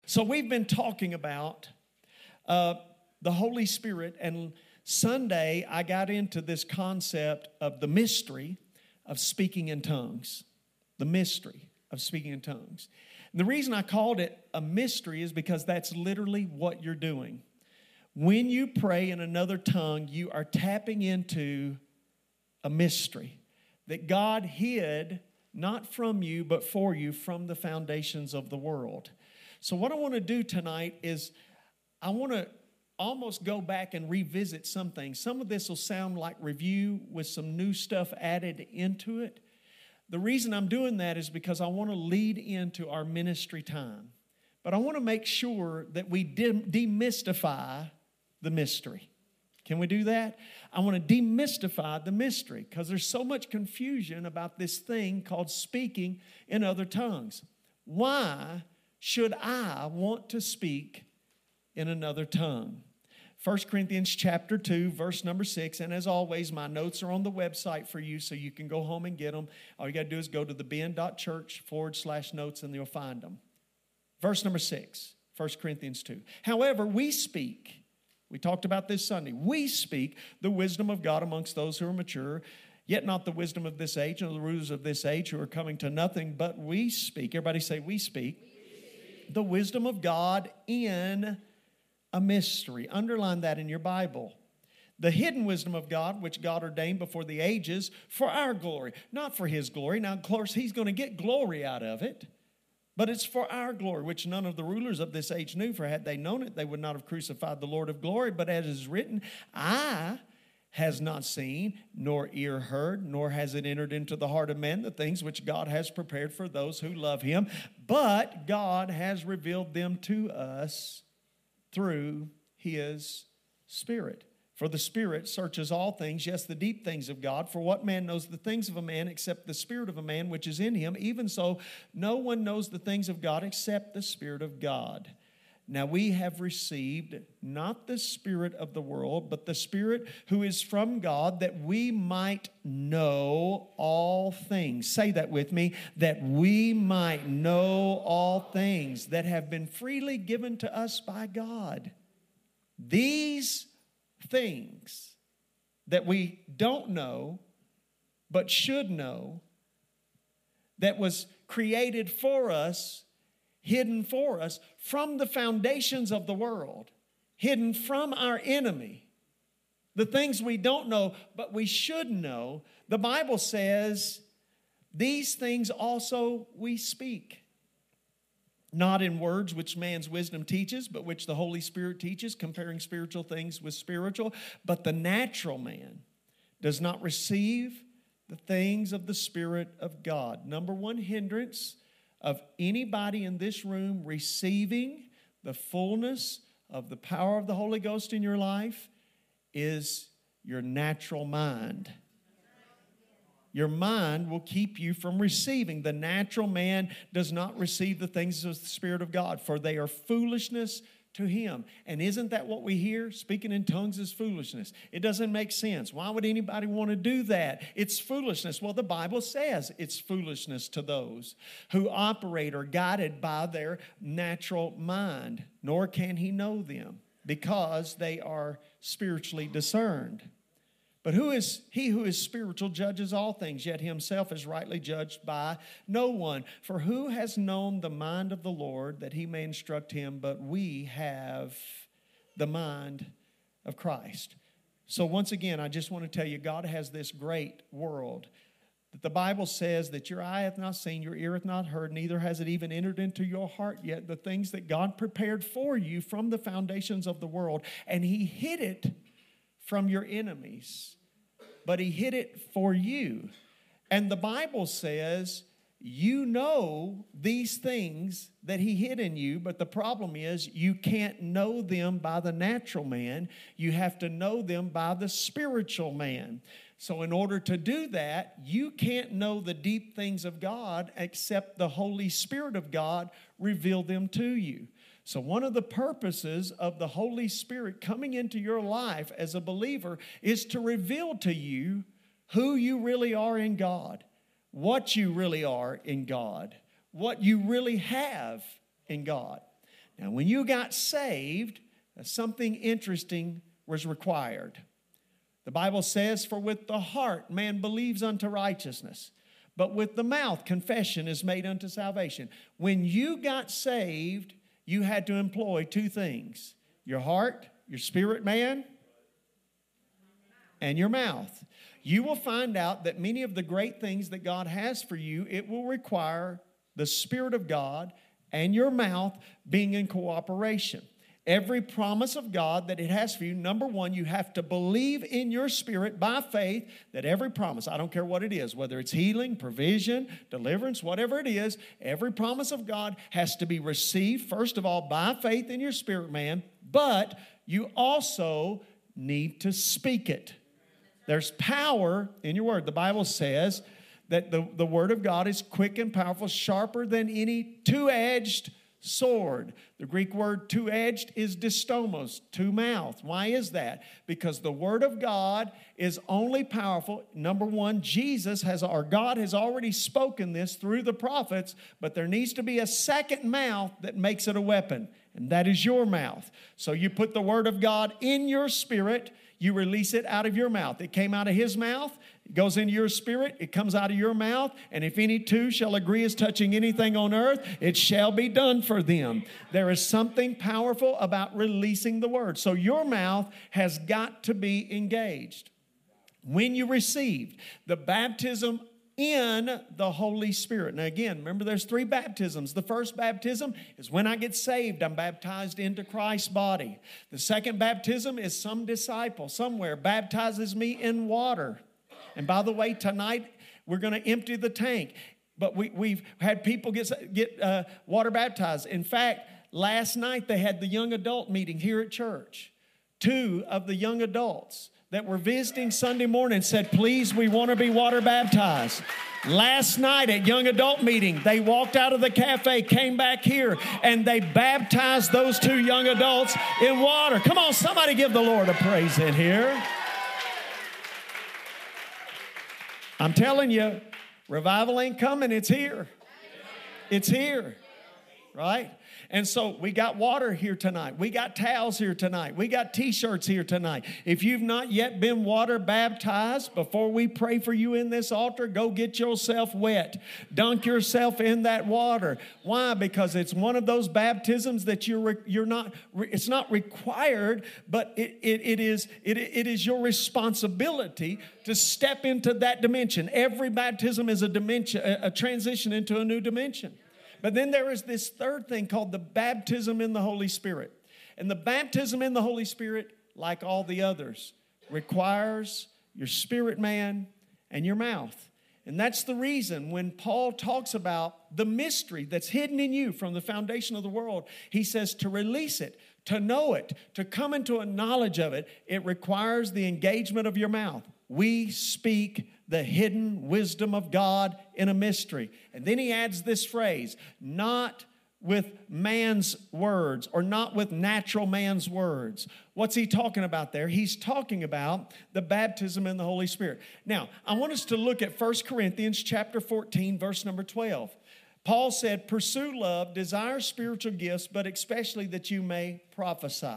So we've been talking about the Holy Spirit, and Sunday I got into this concept of the mystery of speaking in tongues. The mystery of speaking in tongues. And the reason I called it a mystery is because that's literally what you're doing. When you pray in another tongue, you are tapping into a mystery that God hid not from you, but for you from the foundations of the world. So what I want to do tonight is I want to almost go back and revisit some things. Some of this will sound like review with some new stuff added into it. The reason I'm doing that is because I want to lead into our ministry time. But I want to make sure that we demystify the mystery. Can we do that? I want to demystify the mystery because there's so much confusion about this thing called speaking in other tongues. Why should I want to speak in another tongue? 1 Corinthians chapter 2, verse number 6. And as always, my notes are on the website for you so you can go home and get them. All you got to do is go to thebend.church/notes and you'll find them. Verse number 6, 1 Corinthians 2. However, we speak, we talked about this Sunday, we speak the wisdom of God amongst those who are mature, yet not the wisdom of this age and the rulers of this age who are coming to nothing, but we speak. Everybody say, we speak. The wisdom of God in a mystery. Underline that in your Bible. The hidden wisdom of God, which God ordained before the ages for our glory, not for His glory. Now, of course, He's going to get glory out of it, but it's for our glory, which none of the rulers of this age knew, for had they known it, they would not have crucified the Lord of glory. But as is written, eye has not seen, nor ear heard, nor has it entered into the heart of man the things which God has prepared for those who love Him. But God has revealed them to us through His Spirit. For the Spirit searches all things, yes, the deep things of God. For what man knows the things of a man except the Spirit of a man which is in him? Even so, no one knows the things of God except the Spirit of God. Now we have received not the spirit of the world, but the Spirit who is from God, that we might know all things. Say that with me, that we might know all things that have been freely given to us by God. These things that we don't know, but should know, that was created for us, hidden for us from the foundations of the world, hidden from our enemy. The things we don't know, but we should know. The Bible says, these things also we speak. Not in words which man's wisdom teaches, but which the Holy Spirit teaches, comparing spiritual things with spiritual. But the natural man does not receive the things of the Spirit of God. Number one hindrance of anybody in this room receiving the fullness of the power of the Holy Ghost in your life is your natural mind. Your mind will keep you from receiving. The natural man does not receive the things of the Spirit of God, for they are foolishness to him. And isn't that what we hear? Speaking in tongues is foolishness. It doesn't make sense. Why would anybody want to do that? It's foolishness. Well, the Bible says it's foolishness to those who operate or guided by their natural mind, nor can he know them because they are spiritually discerned. But who is he who is spiritual judges all things, yet himself is rightly judged by no one. For who has known the mind of the Lord that he may instruct him? But we have the mind of Christ. So once again, I just want to tell you, God has this great world that the Bible says that your eye hath not seen, your ear hath not heard, neither has it even entered into your heart yet, the things that God prepared for you from the foundations of the world. And he hid it from your enemies, but he hid it for you. And the Bible says, you know these things that he hid in you, but the problem is you can't know them by the natural man. You have to know them by the spiritual man. So in order to do that, you can't know the deep things of God except the Holy Spirit of God reveal them to you. So one of the purposes of the Holy Spirit coming into your life as a believer is to reveal to you who you really are in God, what you really are in God, what you really have in God. Now, when you got saved, something interesting was required. The Bible says, for with the heart man believes unto righteousness, but with the mouth confession is made unto salvation. When you got saved, you had to employ two things: your heart, your spirit man, and your mouth. You will find out that many of the great things that God has for you, it will require the Spirit of God and your mouth being in cooperation. Every promise of God that it has for you, number one, you have to believe in your spirit by faith that every promise, I don't care what it is, whether it's healing, provision, deliverance, whatever it is, every promise of God has to be received, first of all, by faith in your spirit man, but you also need to speak it. There's power in your word. The Bible says that the word of God is quick and powerful, sharper than any two-edged sword. The Greek word two-edged is distomos, two-mouthed. Why is that? Because the word of God is only powerful. Number one, God has already spoken this through the prophets, but there needs to be a second mouth that makes it a weapon, and that is your mouth. So you put the word of God in your spirit, you release it out of your mouth. It came out of his mouth. It goes into your spirit. It comes out of your mouth. And if any two shall agree as touching anything on earth, it shall be done for them. There is something powerful about releasing the word. So your mouth has got to be engaged. When you received the baptism in the Holy Spirit. Now again, remember there's three baptisms. The first baptism is when I get saved, I'm baptized into Christ's body. The second baptism is some disciple somewhere baptizes me in water. And by the way, tonight we're going to empty the tank. But we've had people get water baptized. In fact, last night they had the young adult meeting here at church. 2 of the young adults that were visiting Sunday morning said, please, we want to be water baptized. Last night at young adult meeting, they walked out of the cafe, came back here, and they baptized those 2 young adults in water. Come on, somebody give the Lord a praise in here. I'm telling you, revival ain't coming, it's here. It's here, right? And so we got water here tonight. We got towels here tonight. We got t-shirts here tonight. If you've not yet been water baptized, before we pray for you in this altar, go get yourself wet. Dunk yourself in that water. Why? Because it's one of those baptisms that it's not required, but it is your responsibility to step into that dimension. Every baptism is a transition into a new dimension. But then there is this third thing called the baptism in the Holy Spirit. And the baptism in the Holy Spirit, like all the others, requires your spirit man and your mouth. And that's the reason when Paul talks about the mystery that's hidden in you from the foundation of the world, he says to release it, to know it, to come into a knowledge of it, it requires the engagement of your mouth. We speak the hidden wisdom of God in a mystery. And then he adds this phrase, not with man's words or not with natural man's words. What's he talking about there? He's talking about the baptism in the Holy Spirit. Now, I want us to look at 1 Corinthians chapter 14, verse number 12. Paul said, pursue love, desire spiritual gifts, but especially that you may prophesy.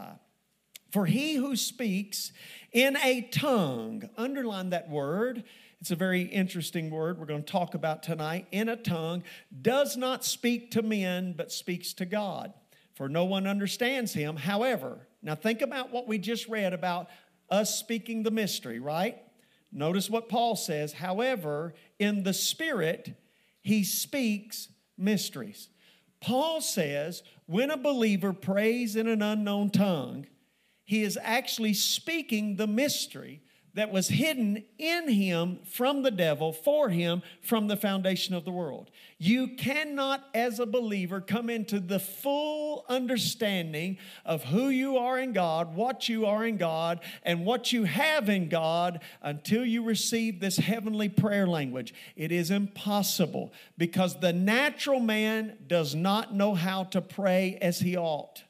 For he who speaks in a tongue, underline that word. It's a very interesting word we're going to talk about tonight. In a tongue, does not speak to men, but speaks to God. For no one understands him. However, now think about what we just read about us speaking the mystery, right? Notice what Paul says. However, in the Spirit, he speaks mysteries. Paul says when a believer prays in an unknown tongue, he is actually speaking the mystery that was hidden in him from the devil, for him, from the foundation of the world. You cannot, as a believer, come into the full understanding of who you are in God, what you are in God, and what you have in God until you receive this heavenly prayer language. It is impossible because the natural man does not know how to pray as he ought.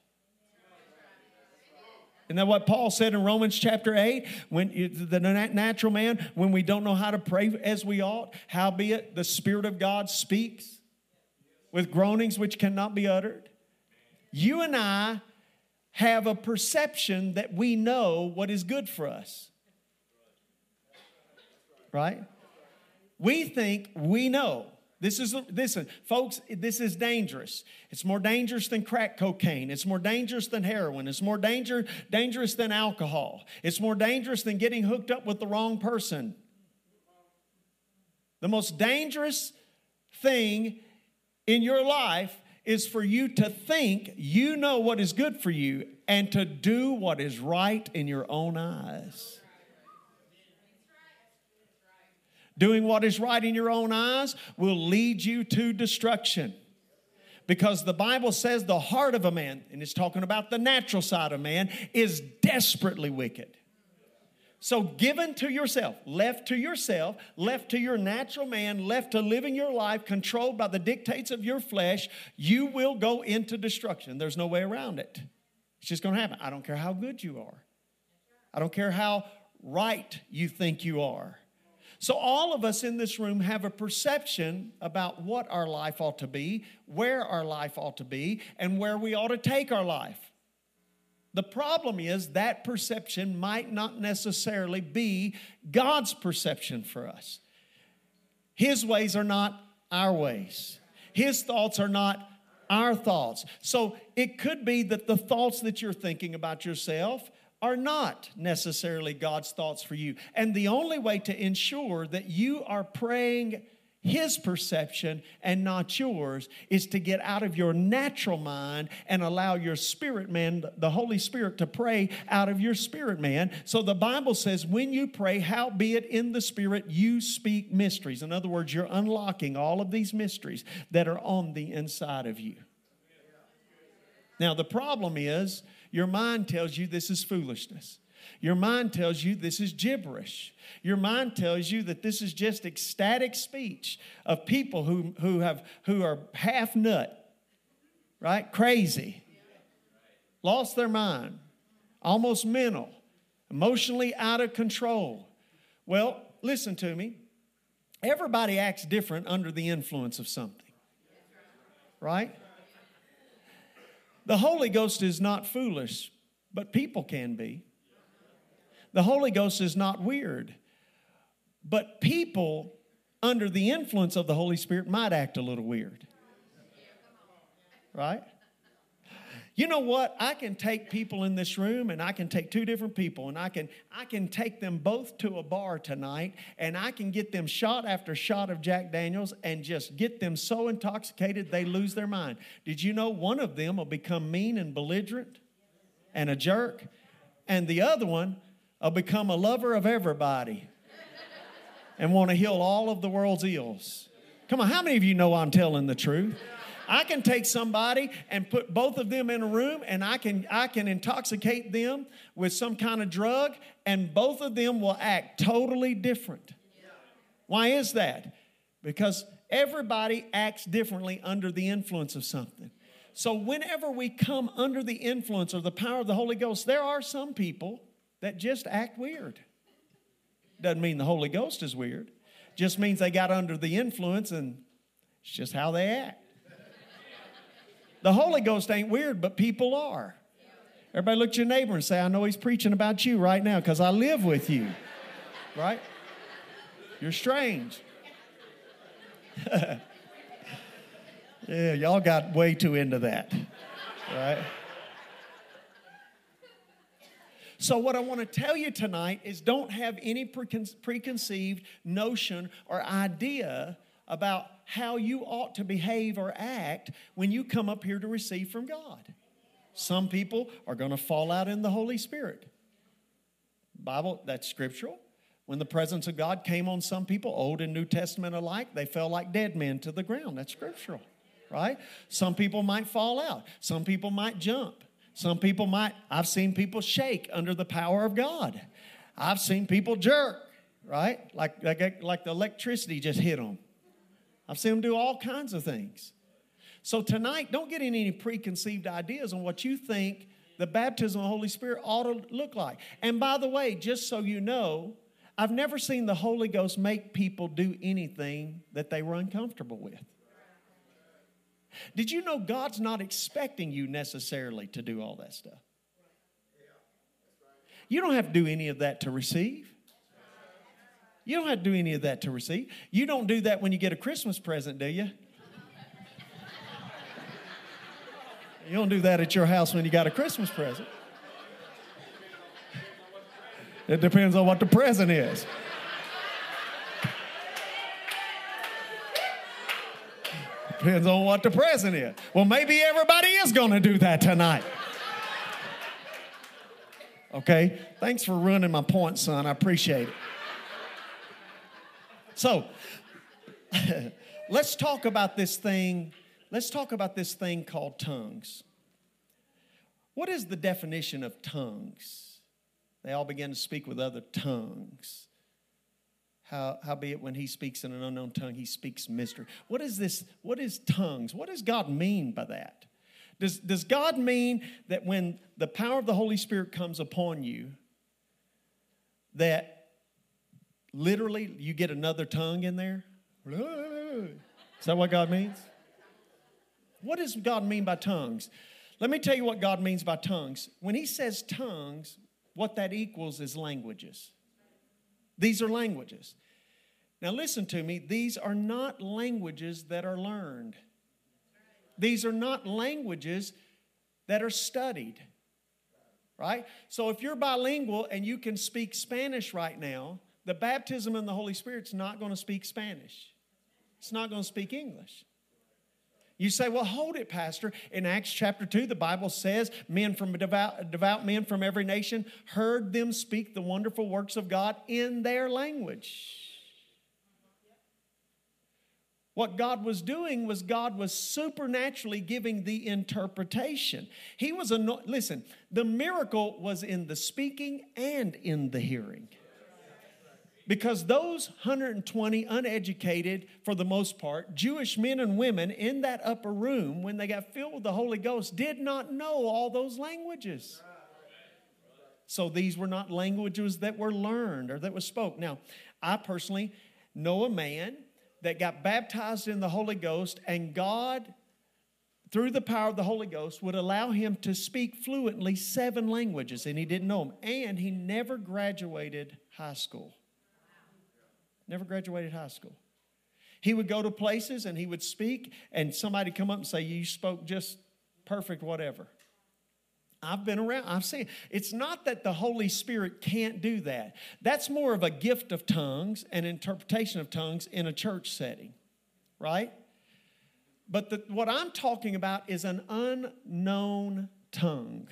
Isn't that what Paul said in Romans chapter 8? When the natural man, when we don't know how to pray as we ought, howbeit the Spirit of God speaks with groanings which cannot be uttered. You and I have a perception that we know what is good for us. Right? We think we know. Listen, folks, this is dangerous. It's more dangerous than crack cocaine. It's more dangerous than heroin. It's more dangerous than alcohol. It's more dangerous than getting hooked up with the wrong person. The most dangerous thing in your life is for you to think you know what is good for you and to do what is right in your own eyes. Doing what is right in your own eyes will lead you to destruction. Because the Bible says the heart of a man, and it's talking about the natural side of man, is desperately wicked. So given to yourself, left to your natural man, left to living your life controlled by the dictates of your flesh, you will go into destruction. There's no way around it. It's just going to happen. I don't care how good you are. I don't care how right you think you are. So all of us in this room have a perception about what our life ought to be, where our life ought to be, and where we ought to take our life. The problem is that perception might not necessarily be God's perception for us. His ways are not our ways. His thoughts are not our thoughts. So it could be that the thoughts that you're thinking about yourself are not necessarily God's thoughts for you. And the only way to ensure that you are praying His perception and not yours is to get out of your natural mind and allow your spirit man, the Holy Spirit, to pray out of your spirit man. So the Bible says when you pray, howbeit in the Spirit you speak mysteries. In other words, you're unlocking all of these mysteries that are on the inside of you. Now the problem is your mind tells you this is foolishness. Your mind tells you this is gibberish. Your mind tells you that this is just ecstatic speech of people who are half nut, right? Crazy, lost their mind, almost mental, emotionally out of control. Well, listen to me. Everybody acts different under the influence of something, right? The Holy Ghost is not foolish, but people can be. The Holy Ghost is not weird, but people under the influence of the Holy Spirit might act a little weird. Right? You know what? I can take people in this room, and I can take two different people, and I can take them both to a bar tonight, and I can get them shot after shot of Jack Daniels and just get them so intoxicated they lose their mind. Did you know one of them will become mean and belligerent and a jerk, and the other one will become a lover of everybody and want to heal all of the world's ills? Come on, how many of you know I'm telling the truth? I can take somebody and put both of them in a room, and I can intoxicate them with some kind of drug, and both of them will act totally different. Why is that? Because everybody acts differently under the influence of something. So whenever we come under the influence or the power of the Holy Ghost, there are some people that just act weird. Doesn't mean the Holy Ghost is weird. Just means they got under the influence, and it's just how they act. The Holy Ghost ain't weird, but people are. Everybody look at your neighbor and say, I know he's preaching about you right now because I live with you. Right? You're strange. Yeah, y'all got way too into that. Right? So what I want to tell you tonight is don't have any preconceived notion or idea about how you ought to behave or act when you come up here to receive from God. Some people are going to fall out in the Holy Spirit. Bible, that's scriptural. When the presence of God came on some people, Old and New Testament alike, they fell like dead men to the ground. That's scriptural, right? Some people might fall out. Some people might jump. Some people I've seen people shake under the power of God. I've seen people jerk, right? Like the electricity just hit them. I've seen them do all kinds of things. So tonight, don't get any preconceived ideas on what you think the baptism of the Holy Spirit ought to look like. And by the way, just so you know, I've never seen the Holy Ghost make people do anything that they were uncomfortable with. Did you know God's not expecting you necessarily to do all that stuff? You don't have to do any of that to receive. You don't have to do any of that to receive. You don't do that when you get a Christmas present, do you? You don't do that at your house when you got a Christmas present. It depends on what the present is. Depends on what the present is. Well, maybe everybody is going to do that tonight. Okay? Thanks for ruining my point, son. I appreciate it. So, let's talk about this thing. Let's talk about this thing called tongues. What is the definition of tongues? They all began to speak with other tongues. Howbeit when he speaks in an unknown tongue, he speaks mystery. What is this? What is tongues? What does God mean by that? Does God mean that when the power of the Holy Spirit comes upon you, that literally you get another tongue in there? Is that what God means? What does God mean by tongues? Let me tell you what God means by tongues. When he says tongues, what that equals is languages. These are languages. Now listen to me. These are not languages that are learned. These are not languages that are studied. Right? So if you're bilingual and you can speak Spanish right now, the baptism in the Holy Spirit's not going to speak Spanish. It's not going to speak English. You say, well, hold it, Pastor. In Acts chapter 2, the Bible says, devout men from every nation heard them speak the wonderful works of God in their language. What God was doing was God was supernaturally giving the interpretation. Listen, the miracle was in the speaking and in the hearing. Because those 120 uneducated, for the most part, Jewish men and women in that upper room, when they got filled with the Holy Ghost, did not know all those languages. So these were not languages that were learned or that was spoke. Now, I personally know a man that got baptized in the Holy Ghost, and God, through the power of the Holy Ghost, would allow him to speak fluently 7 languages, and he didn't know them. And he never graduated high school. Never graduated high school. He would go to places and he would speak, and somebody come up and say, you spoke just perfect, whatever. I've been around. I've seen. It's not that the Holy Spirit can't do that. That's more of a gift of tongues and interpretation of tongues in a church setting, right? But what I'm talking about is an unknown tongue,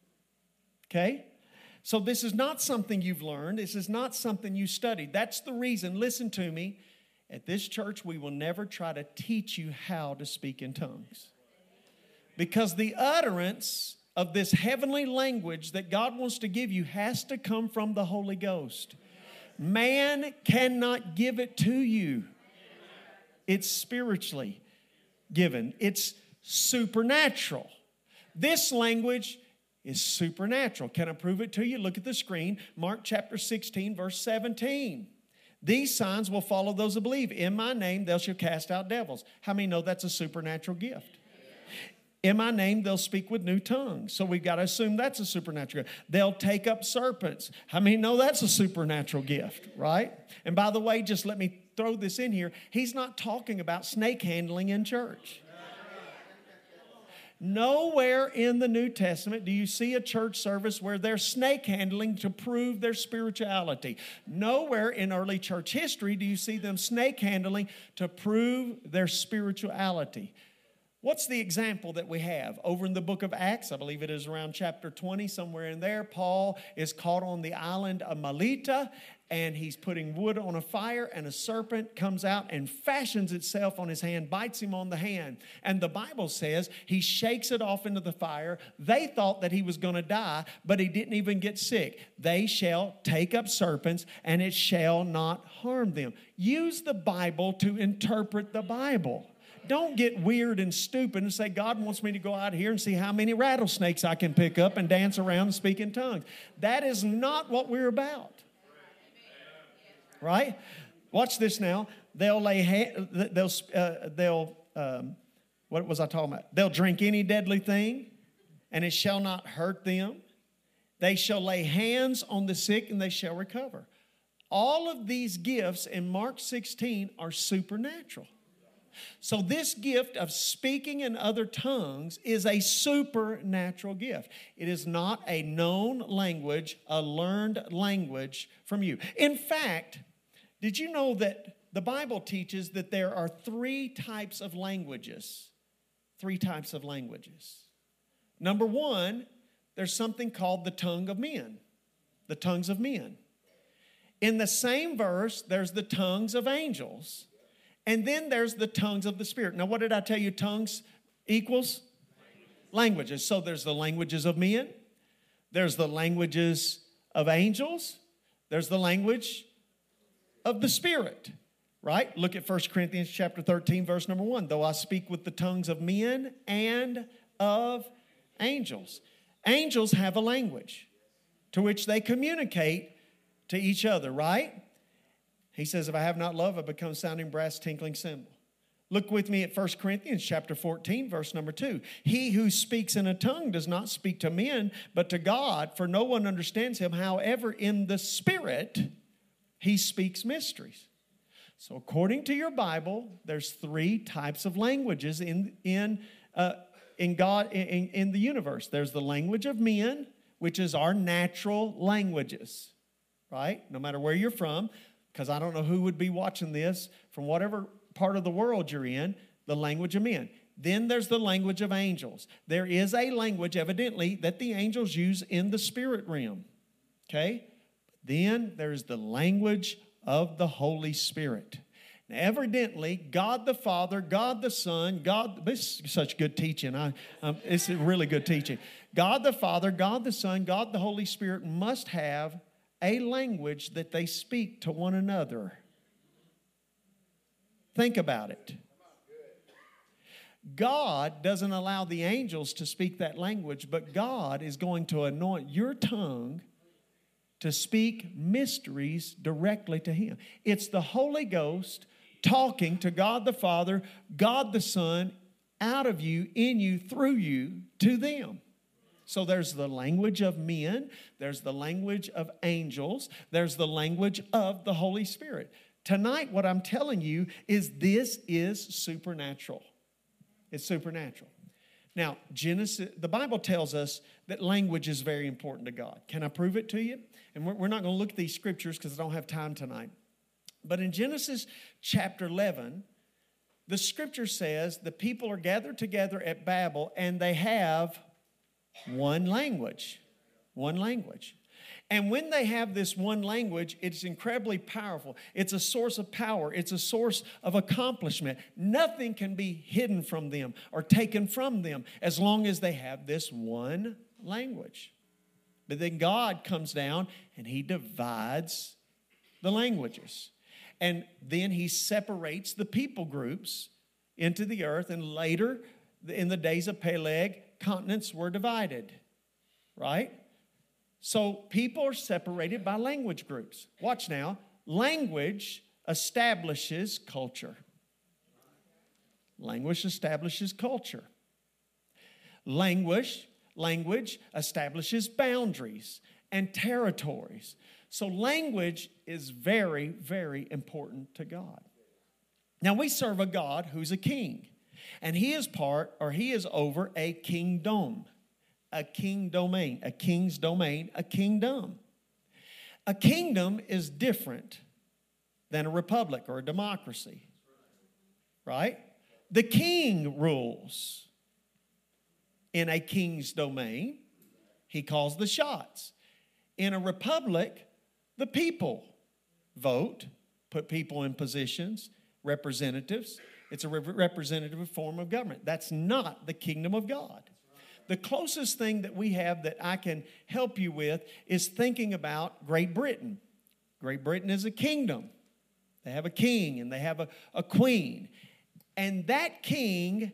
okay? So this is not something you've learned. This is not something you studied. That's the reason, listen to me, at this church we will never try to teach you how to speak in tongues. Because the utterance of this heavenly language that God wants to give you has to come from the Holy Ghost. Man cannot give it to you. It's spiritually given. It's supernatural. This language is supernatural. Can I prove it to you? Look at the screen. Mark chapter 16, verse 17. These signs will follow those who believe. In my name, they shall cast out devils. How many know that's a supernatural gift? In my name, they'll speak with new tongues. So we've got to assume that's a supernatural gift. They'll take up serpents. How many know that's a supernatural gift, right? And by the way, just let me throw this in here. He's not talking about snake handling in church. Nowhere in the New Testament do you see a church service where they're snake handling to prove their spirituality. Nowhere in early church history do you see them snake handling to prove their spirituality. What's the example that we have? Over in the book of Acts, I believe it is around chapter 20, somewhere in there, Paul is caught on the island of Melita, and he's putting wood on a fire, and a serpent comes out and fashions itself on his hand, bites him on the hand. And the Bible says he shakes it off into the fire. They thought that he was going to die, but he didn't even get sick. They shall take up serpents, and it shall not harm them. Use the Bible to interpret the Bible. Don't get weird and stupid and say, God wants me to go out here and see how many rattlesnakes I can pick up and dance around and speak in tongues. That is not what we're about. Right? Watch this now. They'll What was I talking about? They'll drink any deadly thing, and it shall not hurt them. They shall lay hands on the sick, and they shall recover. All of these gifts in Mark 16 are supernatural. So this gift of speaking in other tongues is a supernatural gift. It is not a known language, a learned language from you. In fact, did you know that the Bible teaches that there are 3 types of languages? 3 types of languages. Number 1, there's something called the tongue of men. The tongues of men. In the same verse, there's the tongues of angels. And then there's the tongues of the Spirit. Now, what did I tell you tongues equals? Languages. So there's the languages of men. There's the languages of angels. There's the language of the Spirit. Right? Look at 1 Corinthians chapter 13, verse number 1. Though I speak with the tongues of men and of angels. Angels have a language to which they communicate to each other, right? He says, if I have not love, I become sounding brass, tinkling cymbal. Look with me at 1 Corinthians chapter 14, verse number 2. He who speaks in a tongue does not speak to men, but to God, for no one understands him. However, in the Spirit, he speaks mysteries. So according to your Bible, there's 3 types of languages in God, in the universe. There's the language of men, which is our natural languages, right? No matter where you're from, because I don't know who would be watching this from whatever part of the world you're in, the language of men. Then there's the language of angels. There is a language, evidently, that the angels use in the spirit realm, okay? Then there's the language of the Holy Spirit. Now, evidently, God the Father, God the Son, this is such good teaching. It's really good teaching. God the Father, God the Son, God the Holy Spirit must have a language that they speak to one another. Think about it. God doesn't allow the angels to speak that language, but God is going to anoint your tongue to speak mysteries directly to Him. It's the Holy Ghost talking to God the Father, God the Son, out of you, in you, through you, to them. So there's the language of men, there's the language of angels, there's the language of the Holy Spirit. Tonight, what I'm telling you is this is supernatural. It's supernatural. Now, the Bible tells us that language is very important to God. Can I prove it to you? And we're not going to look at these scriptures because I don't have time tonight. But in Genesis chapter 11, the scripture says the people are gathered together at Babel and they have one language. One language. And when they have this one language, it's incredibly powerful. It's a source of power. It's a source of accomplishment. Nothing can be hidden from them or taken from them as long as they have this one language. But then God comes down and He divides the languages. And then He separates the people groups into the earth. And later, in the days of Peleg, continents were divided, right? So people are separated by language groups. Watch now. Language establishes culture. Language establishes culture. Language establishes boundaries and territories. So language is very, very important to God. Now we serve a God who's a king. And He is over a kingdom, a king domain, a king's domain, a kingdom. A kingdom is different than a republic or a democracy, right? The king rules. In a king's domain, he calls the shots. In a republic, the people vote, put people in positions, representatives. It's a representative form of government. That's not the kingdom of God. The closest thing that we have that I can help you with is thinking about Great Britain. Great Britain is a kingdom. They have a king and they have a queen. And that king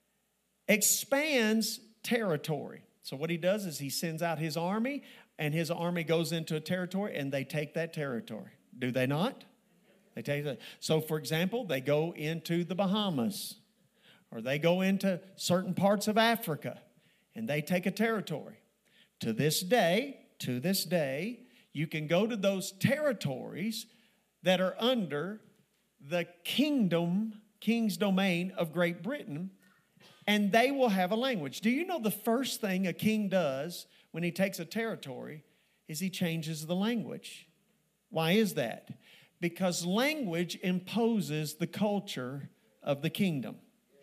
expands territory. So what he does is he sends out his army, and his army goes into a territory, and they take that territory. Do they not? They take that. So, for example, they go into the Bahamas, or they go into certain parts of Africa and they take a territory. To this day, you can go to those territories that are under the king's domain of Great Britain, and they will have a language. Do you know the first thing a king does when he takes a territory is he changes the language? Why is that? Because language imposes the culture of the kingdom.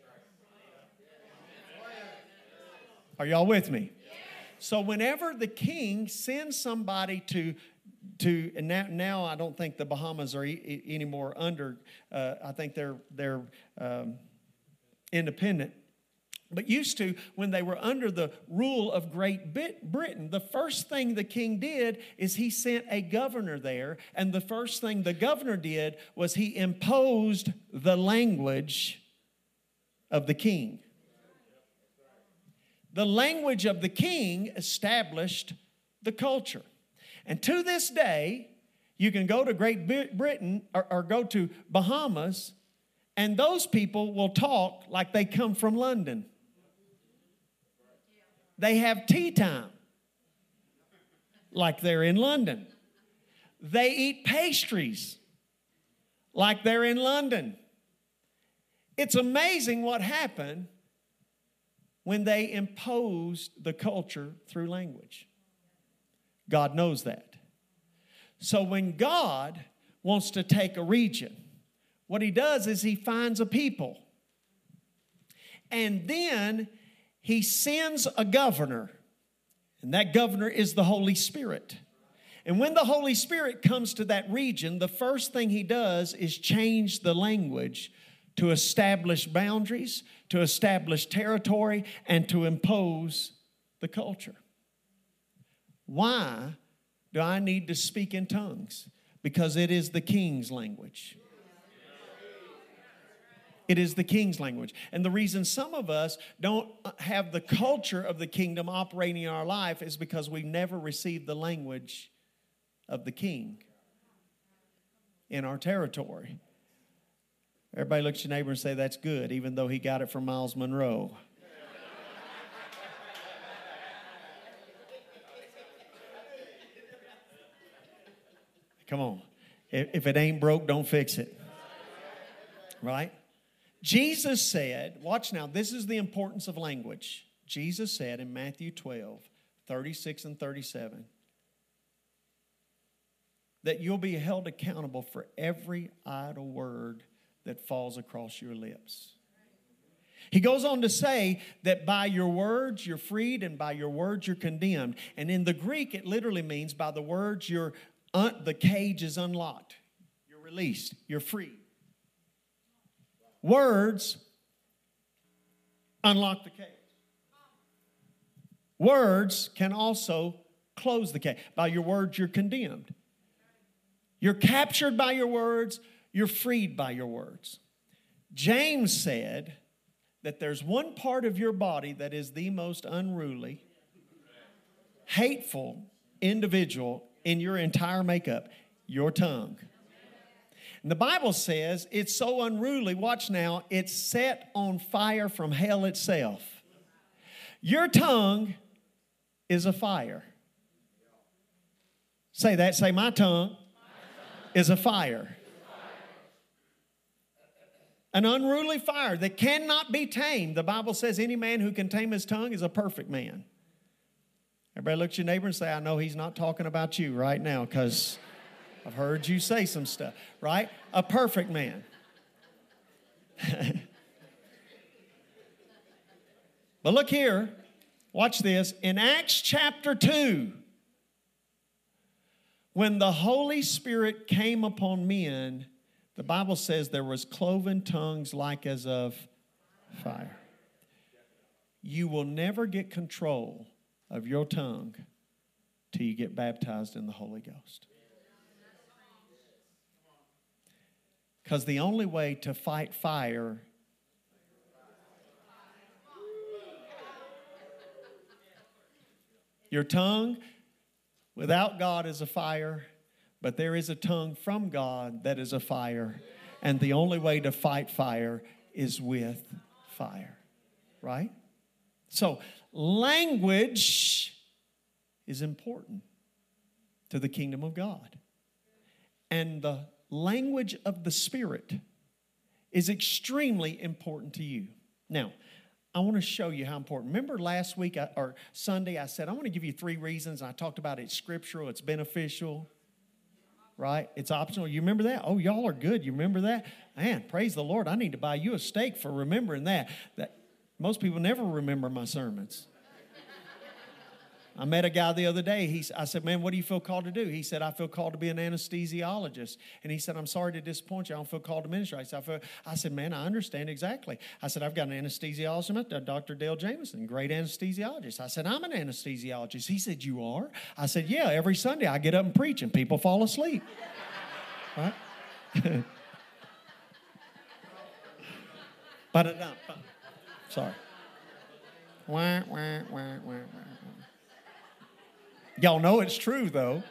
Are y'all with me? So whenever the king sends somebody to and now I don't think the Bahamas are anymore under. I think they're independent. But used to, when they were under the rule of Great Britain, the first thing the king did is he sent a governor there, and the first thing the governor did was he imposed the language of the king. The language of the king established the culture. And to this day, you can go to Great Britain or go to Bahamas, and those people will talk like they come from London. They have tea time like they're in London. They eat pastries like they're in London. It's amazing what happened when they imposed the culture through language. God knows that. So when God wants to take a region, what he does is he finds a people. And then he sends a governor. And that governor is the Holy Spirit. And when the Holy Spirit comes to that region, the first thing he does is change the language to establish boundaries, to establish territory, and to impose the culture. Why do I need to speak in tongues? Because it is the king's language. It is the king's language. And the reason some of us don't have the culture of the kingdom operating in our life is because we never received the language of the king in our territory. Everybody look at your neighbor and say, that's good, even though he got it from Miles Monroe. Come on. If it ain't broke, don't fix it. Right? Jesus said, watch now, this is the importance of language. Jesus said in Matthew 12, 36 and 37, that you'll be held accountable for every idle word that falls across your lips. He goes on to say that by your words you're freed and by your words you're condemned. And in the Greek, it literally means by the words the cage is unlocked. You're released. You're free. Words unlock the cage. Words can also close the cage. By your words, you're condemned. You're captured by your words. You're freed by your words. James said that there's one part of your body that is the most unruly, hateful individual in your entire makeup, your tongue. And the Bible says it's so unruly, watch now, it's set on fire from hell itself. Your tongue is a fire. Say that, say my tongue is a fire. An unruly fire that cannot be tamed. The Bible says any man who can tame his tongue is a perfect man. Everybody look at your neighbor and say, I know he's not talking about you right now because I've heard you say some stuff, right? A perfect man. But look here. Watch this. In Acts chapter 2, when the Holy Spirit came upon men, the Bible says there was cloven tongues like as of fire. You will never get control of your tongue till you get baptized in the Holy Ghost. Because the only way to fight fire your tongue without God is a fire, but there is a tongue from God that is a fire. And the only way to fight fire is with fire, right? So language is important to the kingdom of God. And the language of the Spirit is extremely important to you. Now, I want to show you how important. Remember last week or Sunday I said, I want to give you 3 reasons. I talked about it's scriptural, it's beneficial, right? It's optional. You remember that? Oh, y'all are good. You remember that? Man, praise the Lord. I need to buy you a steak for remembering that. Most people never remember my sermons. I met a guy the other day. I said, man, what do you feel called to do? He said, I feel called to be an anesthesiologist. And he said, I'm sorry to disappoint you. I don't feel called to ministry. I said, man, I understand exactly. I said, I've got an anesthesiologist, Dr. Dale Jameson, great anesthesiologist. I said, I'm an anesthesiologist. He said, you are? I said, yeah, every Sunday I get up and preach and people fall asleep. Right? Sorry. Wah, wah, wah, wah, wah. Y'all know it's true, though.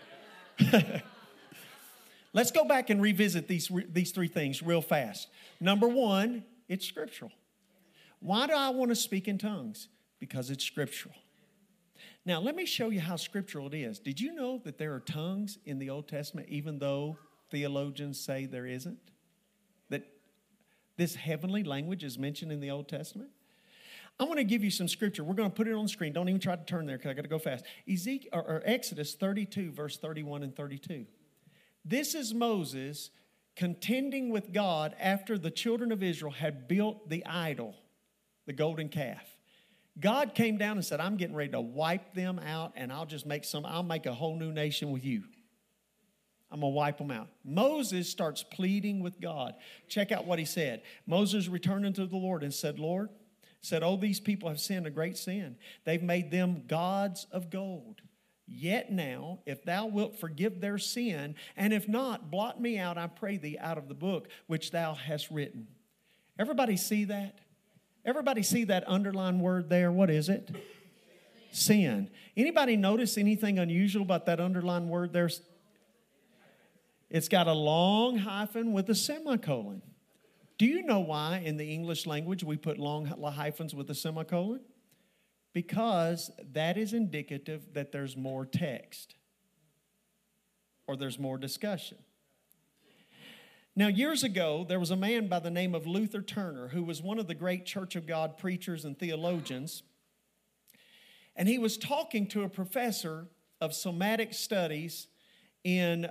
Let's go back and revisit these 3 things real fast. Number 1, it's scriptural. Why do I want to speak in tongues? Because it's scriptural. Now, let me show you how scriptural it is. Did you know that there are tongues in the Old Testament, even though theologians say there isn't? That this heavenly language is mentioned in the Old Testament? I want to give you some scripture. We're going to put it on the screen. Don't even try to turn there because I got to go fast. Exodus 32, verse 31 and 32. This is Moses contending with God after the children of Israel had built the idol, the golden calf. God came down and said, I'm getting ready to wipe them out, and I'll make a whole new nation with you. I'm going to wipe them out. Moses starts pleading with God. Check out what he said. Moses returned unto the Lord and said, oh, these people have sinned a great sin. They've made them gods of gold. Yet now, if thou wilt forgive their sin, and if not, blot me out, I pray thee, out of the book which thou hast written. Everybody see that? Everybody see that underlined word there? What is it? Sin. Anybody notice anything unusual about that underlined word there? It's got a long hyphen with a semicolon. Do you know why in the English language we put long hyphens with a semicolon? Because that is indicative that there's more text or there's more discussion. Now, years ago, there was a man by the name of Luther Turner who was one of the great Church of God preachers and theologians. And he was talking to a professor of somatic studies in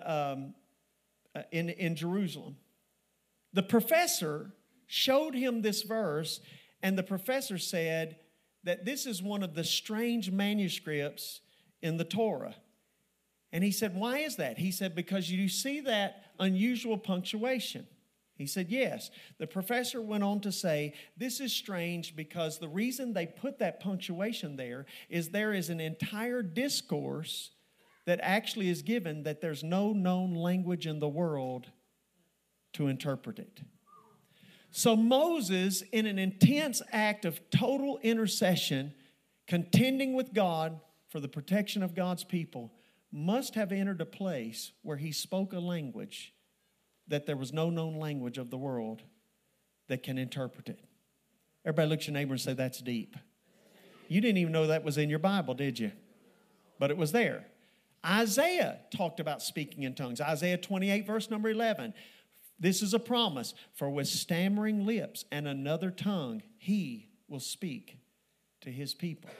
Jerusalem. The professor showed him this verse, and the professor said that this is one of the strange manuscripts in the Torah. And he said, why is that? He said, because you see that unusual punctuation. He said, yes. The professor went on to say, this is strange because the reason they put that punctuation there is an entire discourse that actually is given that there's no known language in the world to interpret it. So Moses, in an intense act of total intercession, contending with God for the protection of God's people, must have entered a place where he spoke a language that there was no known language of the world that can interpret it. Everybody look at your neighbor and say, that's deep. You didn't even know that was in your Bible, did you? But it was there. Isaiah talked about speaking in tongues. Isaiah 28, verse number 11. This is a promise, for with stammering lips and another tongue, he will speak to his people.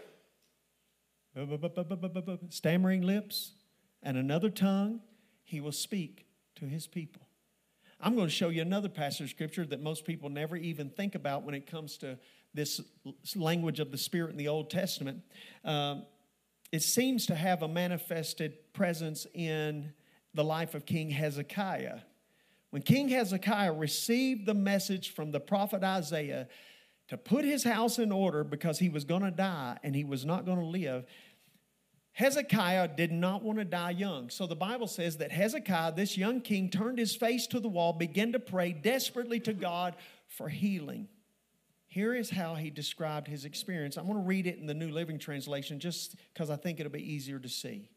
Stammering lips and another tongue, he will speak to his people. I'm going to show you another passage of Scripture that most people never even think about when it comes to this language of the Spirit in the Old Testament. It seems to have a manifested presence in the life of King Hezekiah. When King Hezekiah received the message from the prophet Isaiah to put his house in order because he was going to die and he was not going to live, Hezekiah did not want to die young. So the Bible says that Hezekiah, this young king, turned his face to the wall, began to pray desperately to God for healing. Here is how he described his experience. I'm going to read it in the New Living Translation just because I think it'll be easier to see.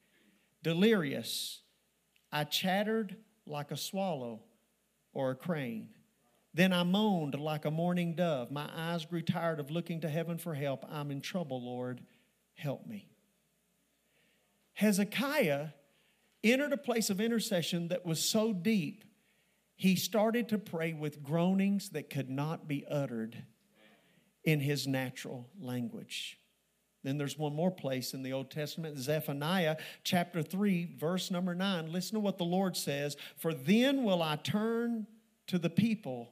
Delirious, I chattered like a swallow or a crane. Then I moaned like a mourning dove. My eyes grew tired of looking to heaven for help. I'm in trouble, Lord. Help me. Hezekiah entered a place of intercession that was so deep, he started to pray with groanings that could not be uttered in his natural language. Then there's one more place in the Old Testament, Zephaniah chapter 3, verse number 9. Listen to what the Lord says. For then will I return to the people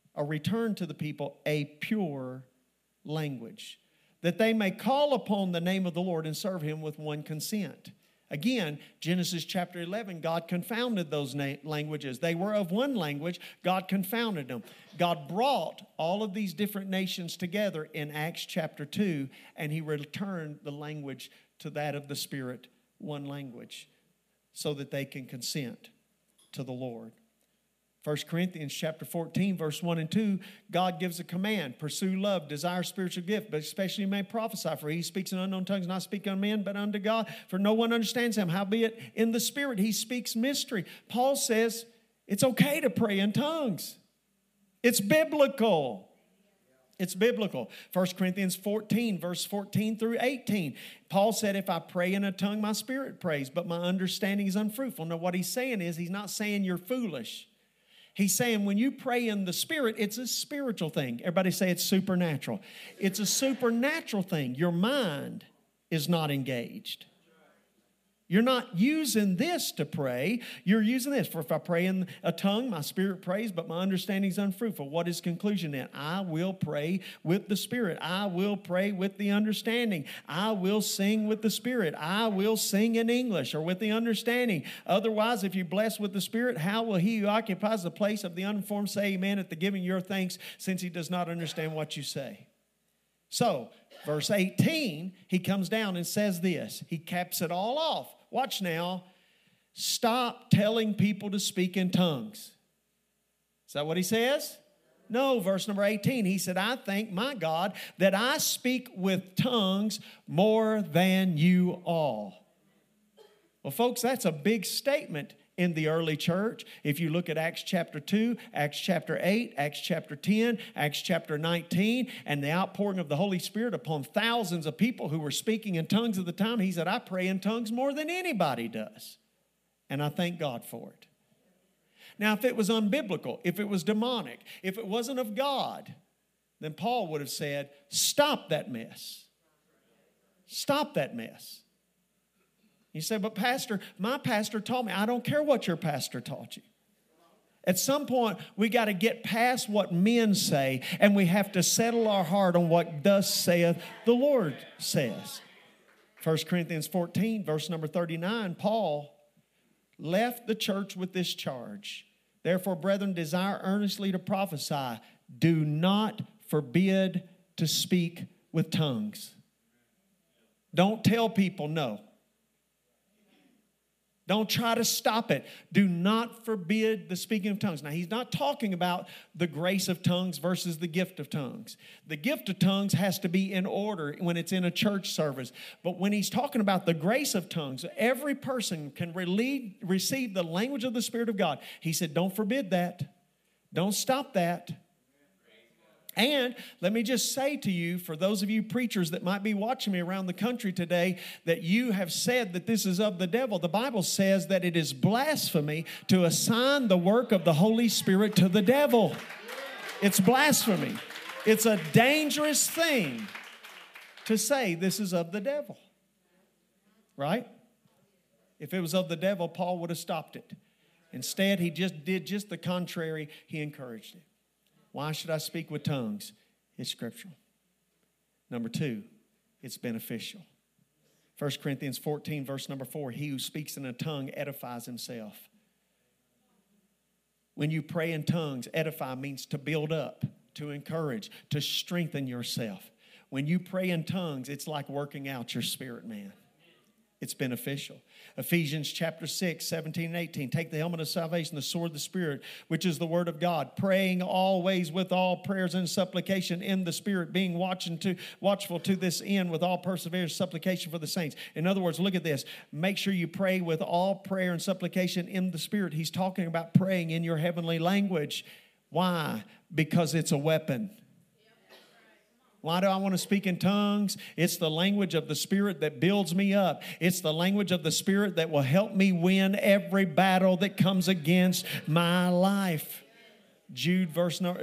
a pure language, that they may call upon the name of the Lord and serve him with one consent. Again, Genesis chapter 11, God confounded those languages. They were of one language. God confounded them. God brought all of these different nations together in Acts chapter 2, and he returned the language to that of the Spirit, one language, so that they can consent to the Lord. 1 Corinthians chapter 14, verse 1 and 2, God gives a command. Pursue love, desire spiritual gift, but especially you may prophesy. For he speaks in unknown tongues, not speak unto men, but unto God. For no one understands him. Howbeit in the Spirit he speaks mystery. Paul says it's okay to pray in tongues. It's biblical. It's biblical. 1 Corinthians 14, verse 14 through 18. Paul said, if I pray in a tongue, my spirit prays, but my understanding is unfruitful. Now what he's saying is, he's not saying you're foolish. He's saying when you pray in the Spirit, it's a spiritual thing. Everybody say it's supernatural. It's a supernatural thing. Your mind is not engaged. You're not using this to pray. You're using this. For if I pray in a tongue, my spirit prays, but my understanding is unfruitful. What is conclusion then? I will pray with the Spirit. I will pray with the understanding. I will sing with the Spirit. I will sing in English or with the understanding. Otherwise, if you're blessed with the Spirit, how will he who occupies the place of the uninformed say amen at the giving your thanks, since he does not understand what you say? So, verse 18, he comes down and says this. He caps it all off. Watch now. Stop telling people to speak in tongues. Is that what he says? No, verse number 18. He said, I thank my God that I speak with tongues more than you all. Well, folks, that's a big statement in the early church. If you look at Acts chapter 2, Acts chapter 8, Acts chapter 10, Acts chapter 19, and the outpouring of the Holy Spirit upon thousands of people who were speaking in tongues at the time, he said, I pray in tongues more than anybody does. And I thank God for it. Now, if it was unbiblical, if it was demonic, if it wasn't of God, then Paul would have said, stop that mess. Stop that mess. You say, but pastor, my pastor taught me. I don't care what your pastor taught you. At some point, we got to get past what men say, and we have to settle our heart on what thus saith the Lord says. 1 Corinthians 14, verse number 39, Paul left the church with this charge. Therefore, brethren, desire earnestly to prophesy. Do not forbid to speak with tongues. Don't tell people no. Don't try to stop it. Do not forbid the speaking of tongues. Now, he's not talking about the grace of tongues versus the gift of tongues. The gift of tongues has to be in order when it's in a church service. But when he's talking about the grace of tongues, every person can receive the language of the Spirit of God. He said, don't forbid that. Don't stop that. And let me just say to you, for those of you preachers that might be watching me around the country today, that you have said that this is of the devil. The Bible says that it is blasphemy to assign the work of the Holy Spirit to the devil. It's blasphemy. It's a dangerous thing to say this is of the devil. Right? If it was of the devil, Paul would have stopped it. Instead, he just did just the contrary. He encouraged it. Why should I speak with tongues? It's scriptural. Number 2, it's beneficial. 1 Corinthians 14, verse number 4, he who speaks in a tongue edifies himself. When you pray in tongues, edify means to build up, to encourage, to strengthen yourself. When you pray in tongues, it's like working out your spirit, man. It's beneficial. Ephesians chapter 6, 17 and 18. Take the helmet of salvation, the sword of the Spirit, which is the word of God, praying always with all prayers and supplication in the Spirit, being watchful to this end with all perseverance, supplication for the saints. In other words, look at this. Make sure you pray with all prayer and supplication in the Spirit. He's talking about praying in your heavenly language. Why? Because it's a weapon. Why do I want to speak in tongues? It's the language of the Spirit that builds me up. It's the language of the Spirit that will help me win every battle that comes against my life. Jude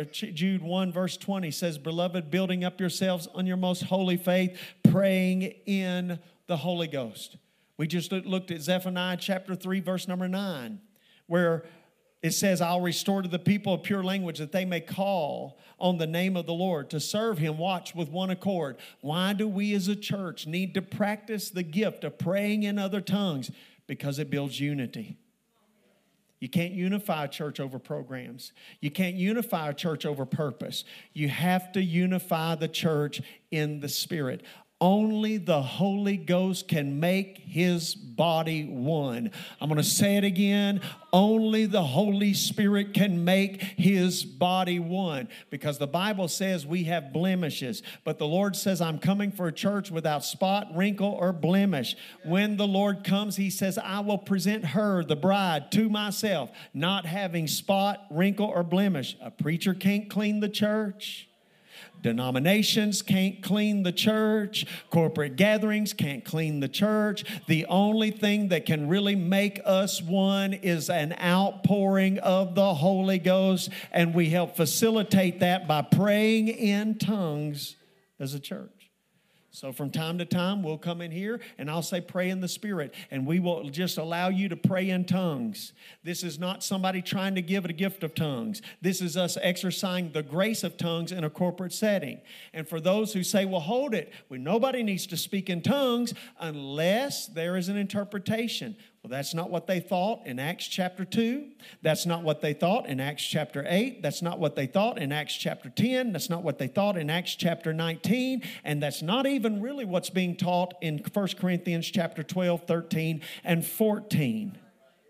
1 verse 20 says, Beloved, building up yourselves on your most holy faith, praying in the Holy Ghost. We just looked at Zephaniah chapter 3 verse number 9, where it says, I'll restore to the people a pure language that they may call on the name of the Lord. To serve him, watch with one accord. Why do we as a church need to practice the gift of praying in other tongues? Because it builds unity. You can't unify a church over programs. You can't unify a church over purpose. You have to unify the church in the Spirit. Only the Holy Ghost can make his body one. I'm going to say it again. Only the Holy Spirit can make his body one. Because the Bible says we have blemishes. But the Lord says, I'm coming for a church without spot, wrinkle, or blemish. When the Lord comes, he says, I will present her, the bride, to myself, not having spot, wrinkle, or blemish. A preacher can't clean the church. Denominations can't clean the church. Corporate gatherings can't clean the church. The only thing that can really make us one is an outpouring of the Holy Ghost, and we help facilitate that by praying in tongues as a church. So from time to time, we'll come in here and I'll say pray in the Spirit, and we will just allow you to pray in tongues. This is not somebody trying to give it a gift of tongues. This is us exercising the grace of tongues in a corporate setting. And for those who say, well, hold it, well, nobody needs to speak in tongues unless there is an interpretation. Well, that's not what they thought in Acts chapter 2. That's not what they thought in Acts chapter 8. That's not what they thought in Acts chapter 10. That's not what they thought in Acts chapter 19. And that's not even really what's being taught in 1 Corinthians chapter 12, 13, and 14.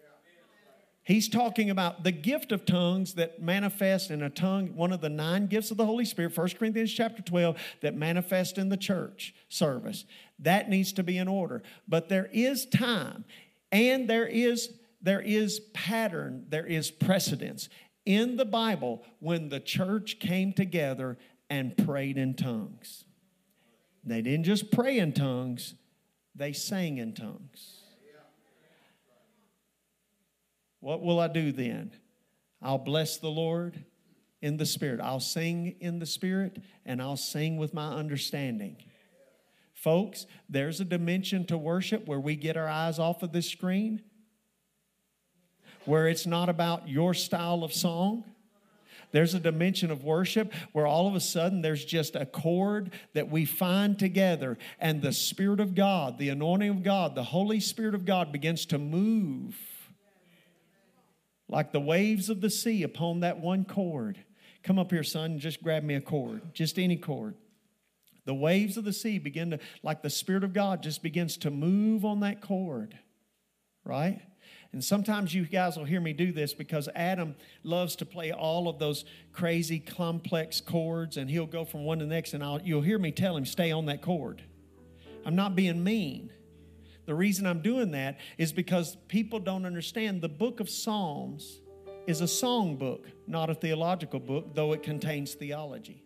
He's talking about the gift of tongues that manifest in a tongue, one of the 9 gifts of the Holy Spirit, 1 Corinthians chapter 12, that manifest in the church service. That needs to be in order. But there is time. And there is pattern, there is precedence in the Bible when the church came together and prayed in tongues. They didn't just pray in tongues, they sang in tongues. What will I do then? I'll bless the Lord in the Spirit. I'll sing in the Spirit, and I'll sing with my understanding. Folks, there's a dimension to worship where we get our eyes off of this screen, where it's not about your style of song. There's a dimension of worship where all of a sudden there's just a chord that we find together, and the Spirit of God, the anointing of God, the Holy Spirit of God begins to move like the waves of the sea upon that one chord. Come up here, son, and just grab me a chord, just any chord. The waves of the sea begin to, like the Spirit of God just begins to move on that chord, right? And sometimes you guys will hear me do this because Adam loves to play all of those crazy, complex chords, and he'll go from one to the next, and you'll hear me tell him, stay on that chord. I'm not being mean. The reason I'm doing that is because people don't understand the book of Psalms is a song book, not a theological book, though it contains theology.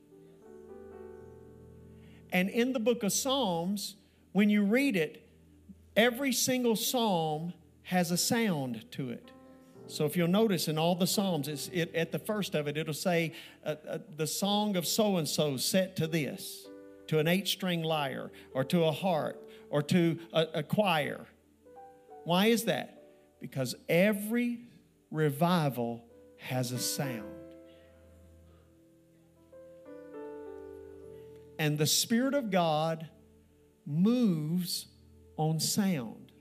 And in the book of Psalms, when you read it, every single psalm has a sound to it. So if you'll notice in all the Psalms, at the first of it, it'll say the song of so-and-so set to this, to an 8-string lyre, or to a harp, or to a choir. Why is that? Because every revival has a sound. And the Spirit of God moves on sound.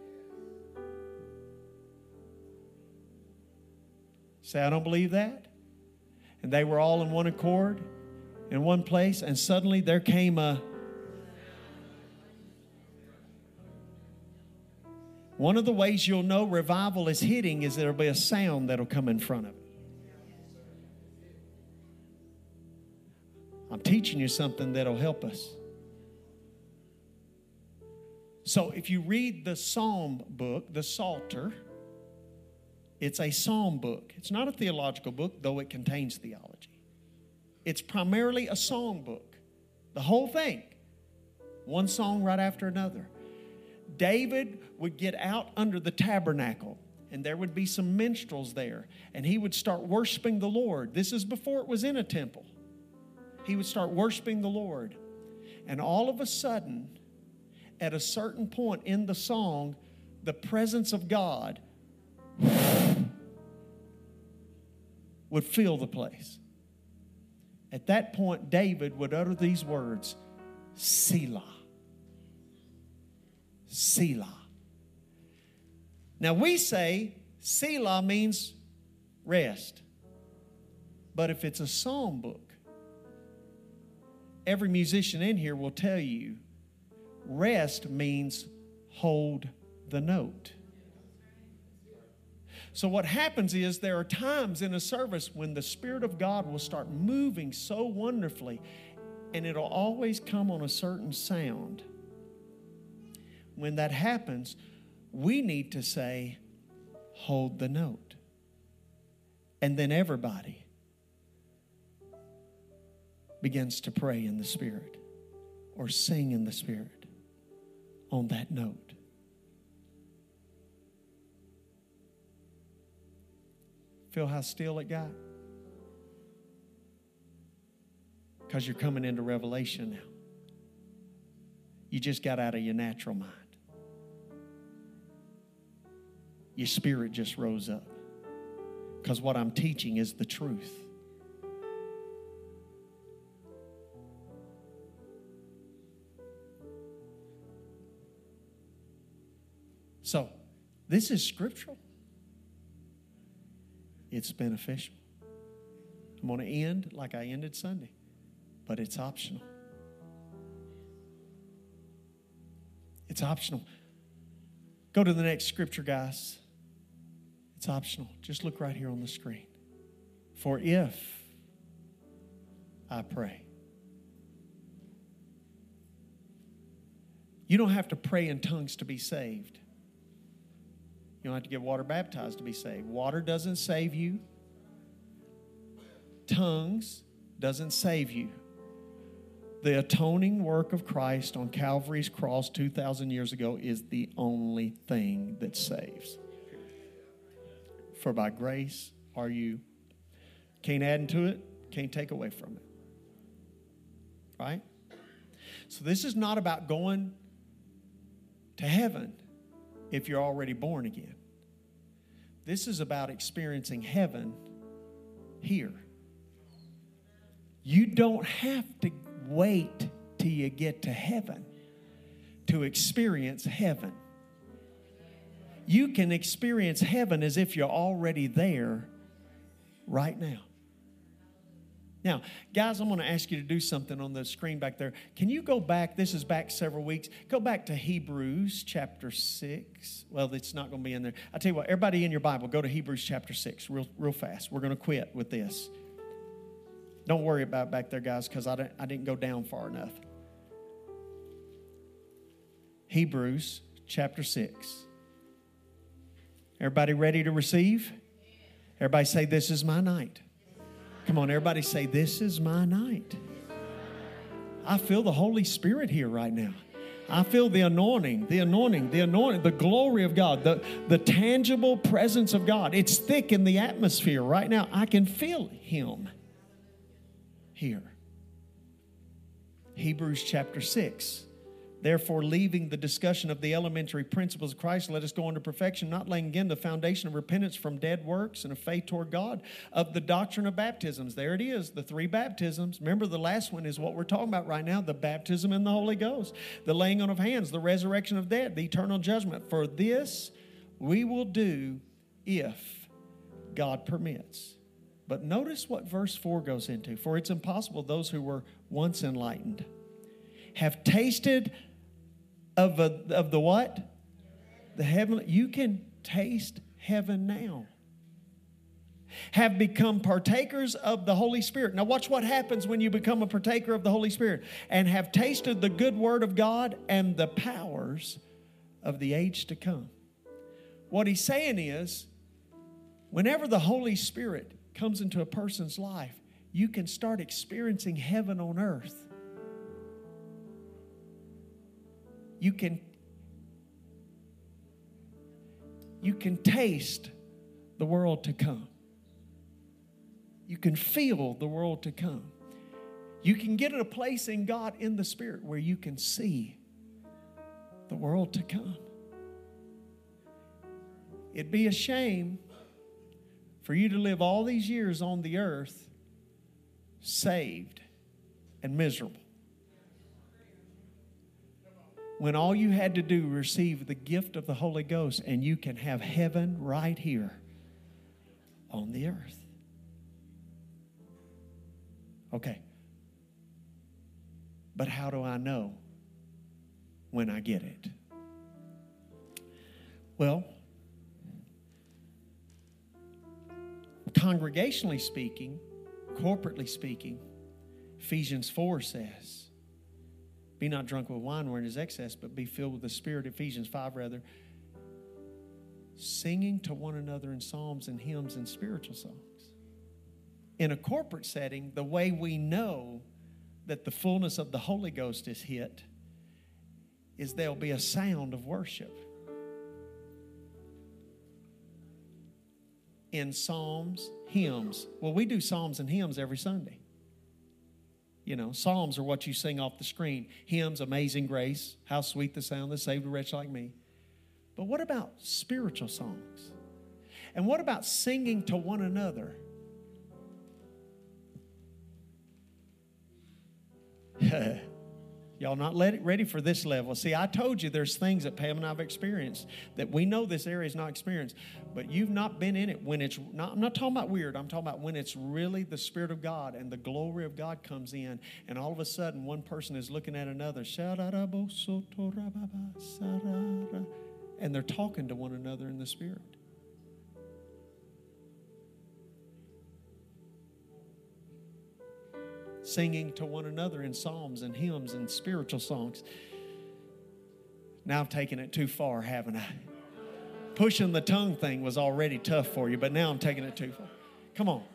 Say, I don't believe that. And they were all in one accord, in one place, and suddenly there came a... One of the ways you'll know revival is hitting is there'll be a sound that'll come in front of it. I'm teaching you something that'll help us. So if you read the Psalm book, the Psalter, It's a psalm book. It's not a theological book, though it contains theology. It's primarily a song book. The whole thing. One song right after another. David would get out under the tabernacle, and there would be some minstrels there, and he would start worshiping the Lord. This is before it was in a temple. He would start worshiping the Lord. And all of a sudden, at a certain point in the song, the presence of God would fill the place. At that point, David would utter these words, Selah. Selah. Now we say Selah means rest. But if it's a psalm book, every musician in here will tell you rest means hold the note. So what happens is there are times in a service when the Spirit of God will start moving so wonderfully, and it'll always come on a certain sound. When that happens, we need to say, hold the note. And then everybody begins to pray in the Spirit or sing in the Spirit on that note. Feel how still it got? Because you're coming into revelation now. You just got out of your natural mind. Your spirit just rose up. Because what I'm teaching is the truth. So, this is scriptural. It's beneficial. I'm going to end like I ended Sunday, but it's optional. It's optional. Go to the next scripture, guys. It's optional. Just look right here on the screen. For if I pray. You don't have to pray in tongues to be saved. You don't have to get water baptized to be saved. Water doesn't save you. Tongues doesn't save you. The atoning work of Christ on Calvary's cross 2,000 years ago is the only thing that saves. For by grace are you. Can't add into it, can't take away from it. Right? So this is not about going to heaven if you're already born again. This is about experiencing heaven here. You don't have to wait till you get to heaven to experience heaven. You can experience heaven as if you're already there right now. Now, guys, I'm going to ask you to do something on the screen back there. Can you go back? This is back several weeks. Go back to Hebrews chapter 6. Well, it's not going to be in there. I tell you what, everybody in your Bible, go to Hebrews chapter 6 real fast. We're going to quit with this. Don't worry about it back there, guys, because I didn't go down far enough. Hebrews chapter 6. Everybody ready to receive? Everybody say, this is my night. Come on, everybody say, this is my night. I feel the Holy Spirit here right now. I feel the anointing, the glory of God, the tangible presence of God. It's thick in the atmosphere right now. I can feel Him here. Hebrews chapter 6. Therefore, leaving the discussion of the elementary principles of Christ, let us go on to perfection, not laying again the foundation of repentance from dead works and of faith toward God, of the doctrine of baptisms. There it is, the three baptisms. Remember, the last one is what we're talking about right now, the baptism in the Holy Ghost, the laying on of hands, the resurrection of dead, the eternal judgment. For this we will do if God permits. But notice what verse 4 goes into. For it's impossible those who were once enlightened have tasted of the what? The heavenly. You can taste heaven now. Have become partakers of the Holy Spirit. Now watch what happens when you become a partaker of the Holy Spirit. And have tasted the good word of God and the powers of the age to come. What he's saying is, Whenever the Holy Spirit comes into a person's life, you can start experiencing heaven on earth. You can taste the world to come. You can feel the world to come. You can get at a place in God in the Spirit where you can see the world to come. It'd be a shame for you to live all these years on the earth saved and miserable, when all you had to do was receive the gift of the Holy Ghost and you can have heaven right here on the earth. Okay. But how do I know when I get it? Well, congregationally speaking, corporately speaking, Ephesians 4 says, be not drunk with wine wherein is excess, but be filled with the Spirit. Ephesians 5 rather, singing to one another in psalms and hymns and spiritual songs. In a corporate setting, the way we know that the fullness of the Holy Ghost is hit is there'll be a sound of worship. In psalms, hymns. Well, we do psalms and hymns every Sunday. You know, psalms are what you sing off the screen. Hymns, Amazing Grace, how sweet the sound that saved a wretch like me. But what about spiritual songs? And what about singing to one another? Y'all not ready for this level. See, I told you there's things that Pam and I have experienced that we know this area is not experienced, but you've not been in it when it's not. I'm not talking about weird. I'm talking about when it's really the Spirit of God and the glory of God comes in, and all of a sudden one person is looking at another, and they're talking to one another in the Spirit. Singing to one another in psalms and hymns and spiritual songs. Now I'm taking it too far, haven't I? Pushing the tongue thing was already tough for you, but now I'm taking it too far. Come on.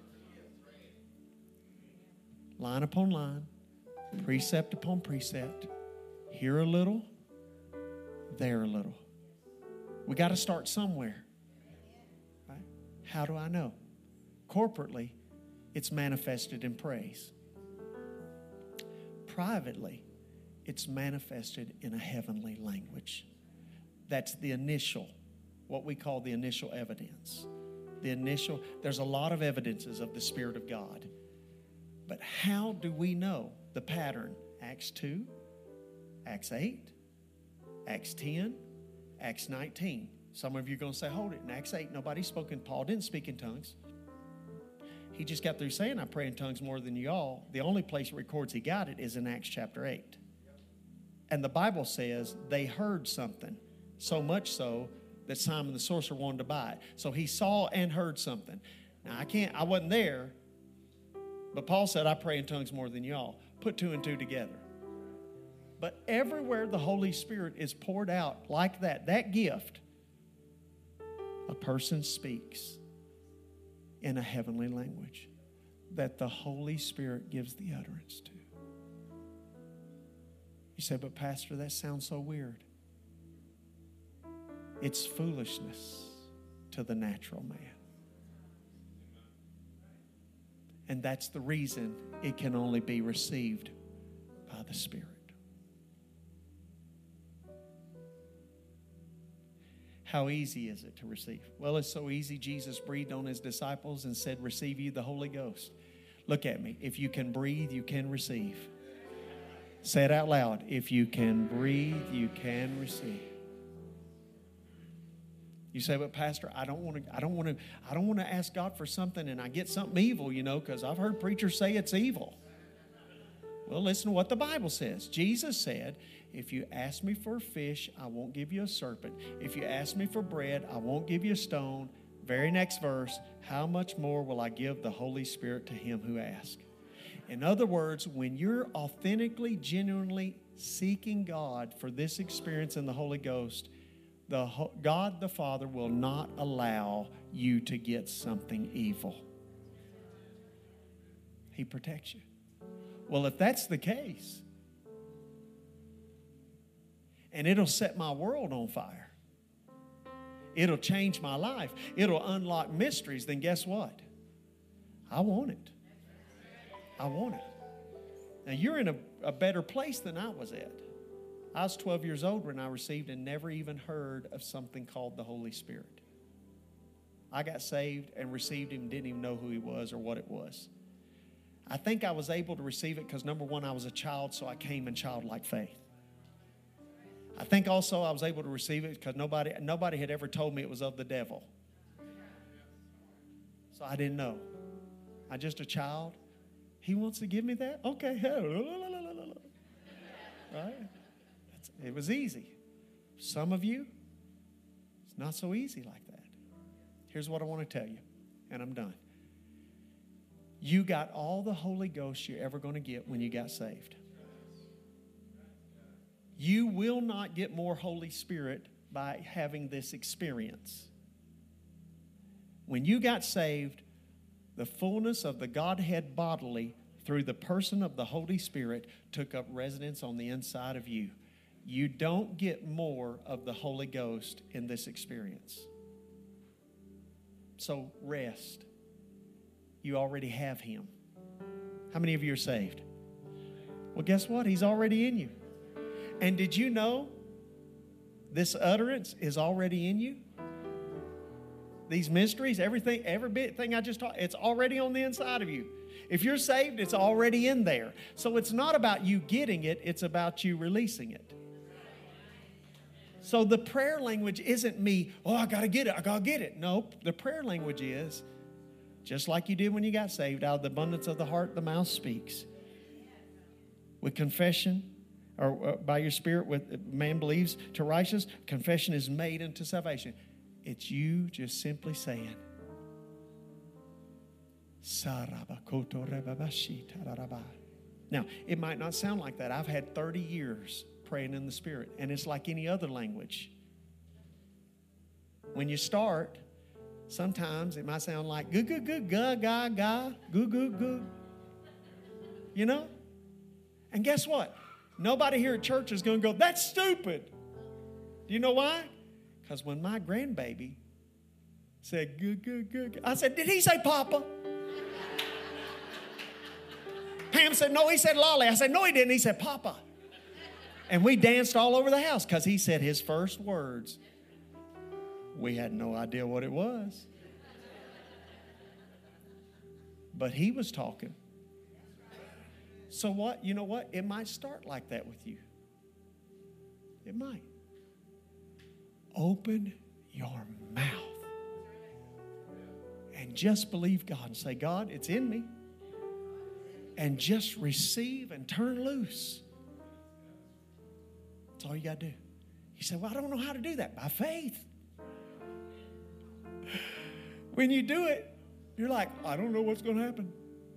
Line upon line, precept upon precept. Here a little, there a little. We got to start somewhere. Right? How do I know? Corporately, it's manifested in praise. Privately, it's manifested in a heavenly language. That's the initial, what we call the initial evidence. There's a lot of evidences of the Spirit of God. But how do we know the pattern? Acts 2, Acts 8, Acts 10, Acts 19. Some of you are going to say, hold it. In Acts 8, nobody spoke in, Paul didn't speak in tongues. He just got through saying, I pray in tongues more than you all. The only place it records he got it is in Acts chapter 8. And the Bible says they heard something, so much so that Simon the sorcerer wanted to buy it. So he saw and heard something. Now, I wasn't there, but Paul said, I pray in tongues more than y'all. Put two and two together. But everywhere the Holy Spirit is poured out like that gift, a person speaks in a heavenly language that the Holy Spirit gives the utterance to. You say, but Pastor, that sounds so weird. It's foolishness to the natural man. And that's the reason it can only be received by the Spirit. How easy is it to receive? Well, it's so easy. Jesus breathed on his disciples and said, receive ye the Holy Ghost. Look at me. If you can breathe, you can receive. Say it out loud. If you can breathe, you can receive. You say, but Pastor, I don't want to ask God for something and I get something evil, because I've heard preachers say it's evil. Well, listen to what the Bible says. Jesus said, if you ask me for a fish, I won't give you a serpent. If you ask me for bread, I won't give you a stone. Very next verse, how much more will I give the Holy Spirit to him who asks? In other words, when you're authentically, genuinely seeking God for this experience in the Holy Ghost, God the Father will not allow you to get something evil. He protects you. Well, if that's the case, and it'll set my world on fire, it'll change my life, it'll unlock mysteries, then guess what? I want it. I want it. Now, you're in a better place than I was at. I was 12 years old when I received and never even heard of something called the Holy Spirit. I got saved and received Him, didn't even know who He was or what it was. I think I was able to receive it because, number one, I was a child, so I came in childlike faith. I think also I was able to receive it because nobody had ever told me it was of the devil. So I didn't know. I'm just a child. He wants to give me that? Okay. Right? It was easy. Some of you, it's not so easy like that. Here's what I want to tell you, and I'm done. You got all the Holy Ghost you're ever going to get when you got saved. You will not get more Holy Spirit by having this experience. When you got saved, the fullness of the Godhead bodily through the person of the Holy Spirit took up residence on the inside of you. You don't get more of the Holy Ghost in this experience. So rest. You already have Him. How many of you are saved? Well, guess what? He's already in you. And did you know this utterance is already in you? These mysteries, everything I just taught, it's already on the inside of you. If you're saved, it's already in there. So it's not about you getting it, it's about you releasing it. So the prayer language isn't me, I got to get it. Nope. The prayer language is, just like you did when you got saved, out of the abundance of the heart, the mouth speaks. With confession, or by your spirit, man believes to righteousness, confession is made unto salvation. It's you just simply saying, now, it might not sound like that. I've had 30 years praying in the Spirit, and it's like any other language. When you start, sometimes it might sound like goo goo goo ga ga ga goo goo goo. You know? And guess what? Nobody here at church is going to go, that's stupid. Do you know why? Because when my grandbaby said goo goo goo, I said, did he say Papa? Pam said, no, he said Lolly. I said, no, he didn't. He said Papa. And we danced all over the house because he said his first words. We had no idea what it was. But he was talking. So what? You know what? It might start like that with you. It might. Open your mouth and just believe God and say, God, it's in me. And just receive and turn loose. That's all you got to do. You say, well, I don't know how to do that. By faith. When you do it, you're like, I don't know what's going to happen.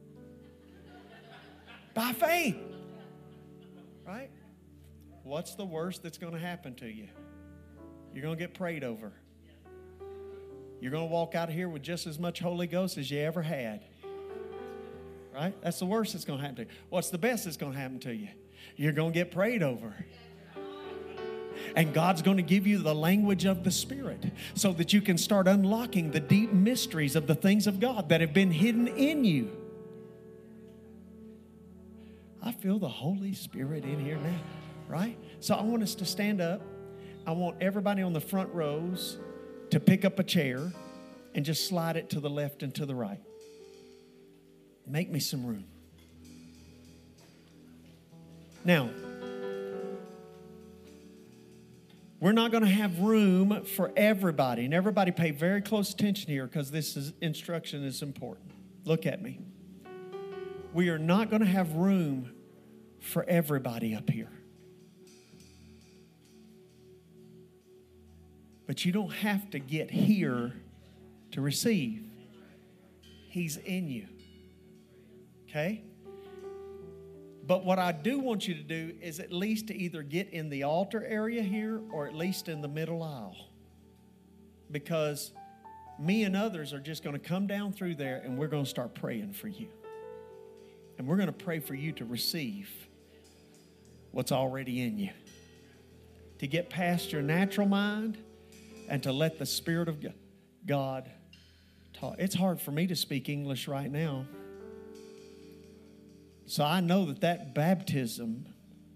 By faith. Right? What's the worst that's going to happen to you? You're going to get prayed over. You're going to walk out of here with just as much Holy Ghost as you ever had. Right? That's the worst that's going to happen to you. What's the best that's going to happen to you? You're going to get prayed over. And God's going to give you the language of the Spirit so that you can start unlocking the deep mysteries of the things of God that have been hidden in you. I feel the Holy Spirit in here now, right? So I want us to stand up. I want everybody on the front rows to pick up a chair and just slide it to the left and to the right. Make me some room. Now, we're not going to have room for everybody. And everybody pay very close attention here because instruction is important. Look at me. We are not going to have room for everybody up here. But you don't have to get here to receive. He's in you. Okay? But what I do want you to do is at least to either get in the altar area here or at least in the middle aisle. Because me and others are just going to come down through there and we're going to start praying for you. And we're going to pray for you to receive what's already in you. To get past your natural mind and to let the Spirit of God talk. It's hard for me to speak English right now. So I know that baptism,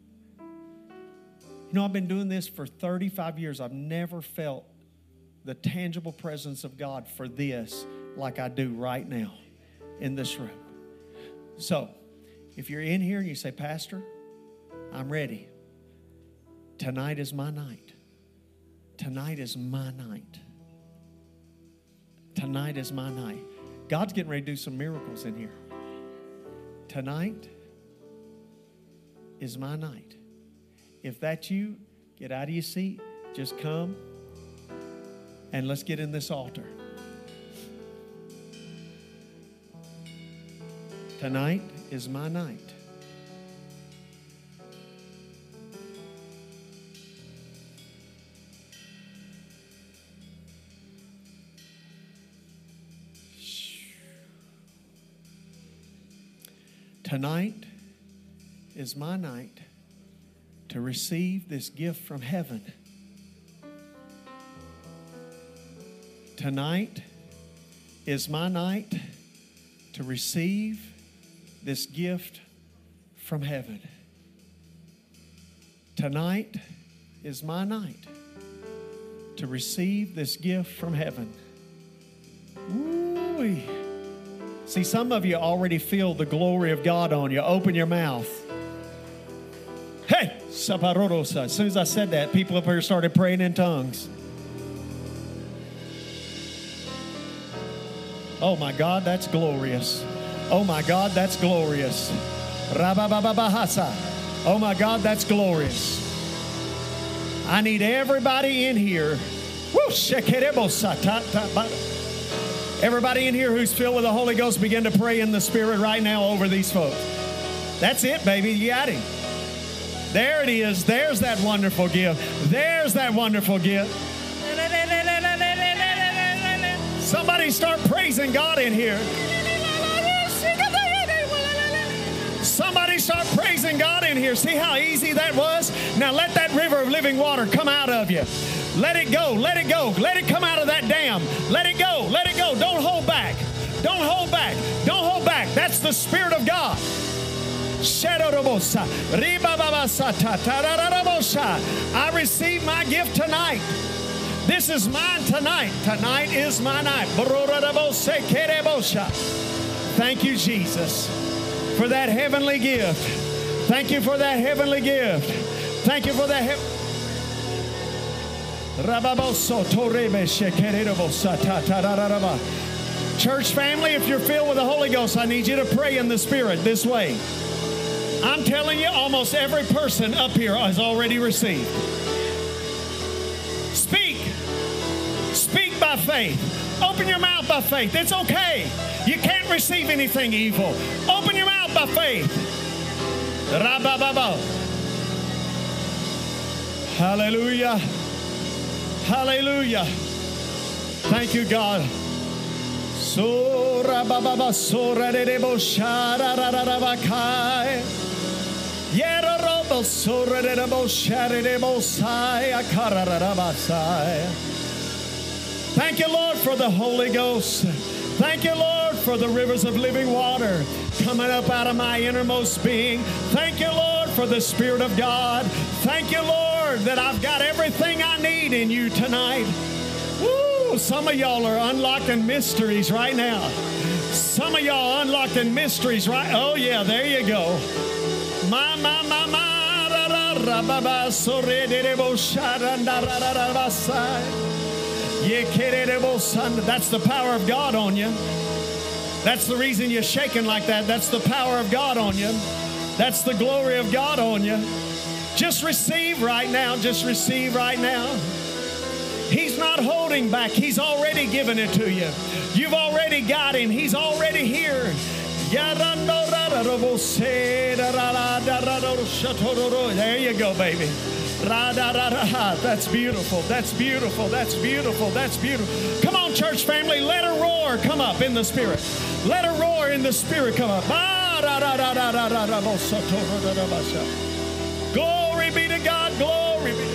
I've been doing this for 35 years. I've never felt the tangible presence of God for this like I do right now in this room. So, if you're in here and you say, Pastor, I'm ready. Tonight is my night. Tonight is my night. Tonight is my night. God's getting ready to do some miracles in here. Tonight is my night. If that's you, get out of your seat. Just come and let's get in this altar. Tonight is my night. Tonight is my night to receive this gift from heaven. Tonight is my night to receive this gift from heaven. Tonight is my night to receive this gift from heaven. Ooh-wee. See, some of you already feel the glory of God on you. Open your mouth. Hey! Saparorosa. As soon as I said that, people up here started praying in tongues. Oh my God, that's glorious. Oh my God, that's glorious. Rabababahasa. Oh my God, that's glorious. I need everybody in here. Woo! Everybody in here who's filled with the Holy Ghost, begin to pray in the Spirit right now over these folks. That's it, baby. You got him. There it is. There's that wonderful gift. There's that wonderful gift. Somebody start praising God in here. Somebody start praising God in here. See how easy that was? Now let that river of living water come out of you. Let it go. Let it go. Let it come out of that dam. Let it go. Let it go. Don't hold back. Don't hold back. Don't hold back. That's the Spirit of God. I receive my gift tonight. This is mine tonight. Tonight is my night. Thank you, Jesus, for that heavenly gift. Thank you for that heavenly gift. Thank you for that Church family, if you're filled with the Holy Ghost, I need you to pray in the Spirit this way. I'm telling you, almost every person up here has already received. Speak. Speak by faith. Open your mouth by faith. It's okay. You can't receive anything evil. Open your mouth by faith. Hallelujah. Hallelujah. Thank you, God. Thank you, Lord, for the Holy Ghost. Thank you, Lord, for the rivers of living water coming up out of my innermost being. Thank you, Lord, for the Spirit of God. Thank you, Lord, that I've got everything I need in you tonight. Woo! Some of y'all are unlocking mysteries right now. Some of y'all unlocking mysteries right. Oh, yeah, there you go. That's the power of God on you. That's the reason you're shaking like that. That's the power of God on you. That's the glory of God on you. Just receive right now. Just receive right now. He's not holding back. He's already given it to you. You've already got him. He's already here. There you go, baby. That's beautiful. That's beautiful. That's beautiful. That's beautiful. Come on, church family. Let her roar come up in the Spirit. Let her roar in the Spirit come up. Glory be to God. Glory be to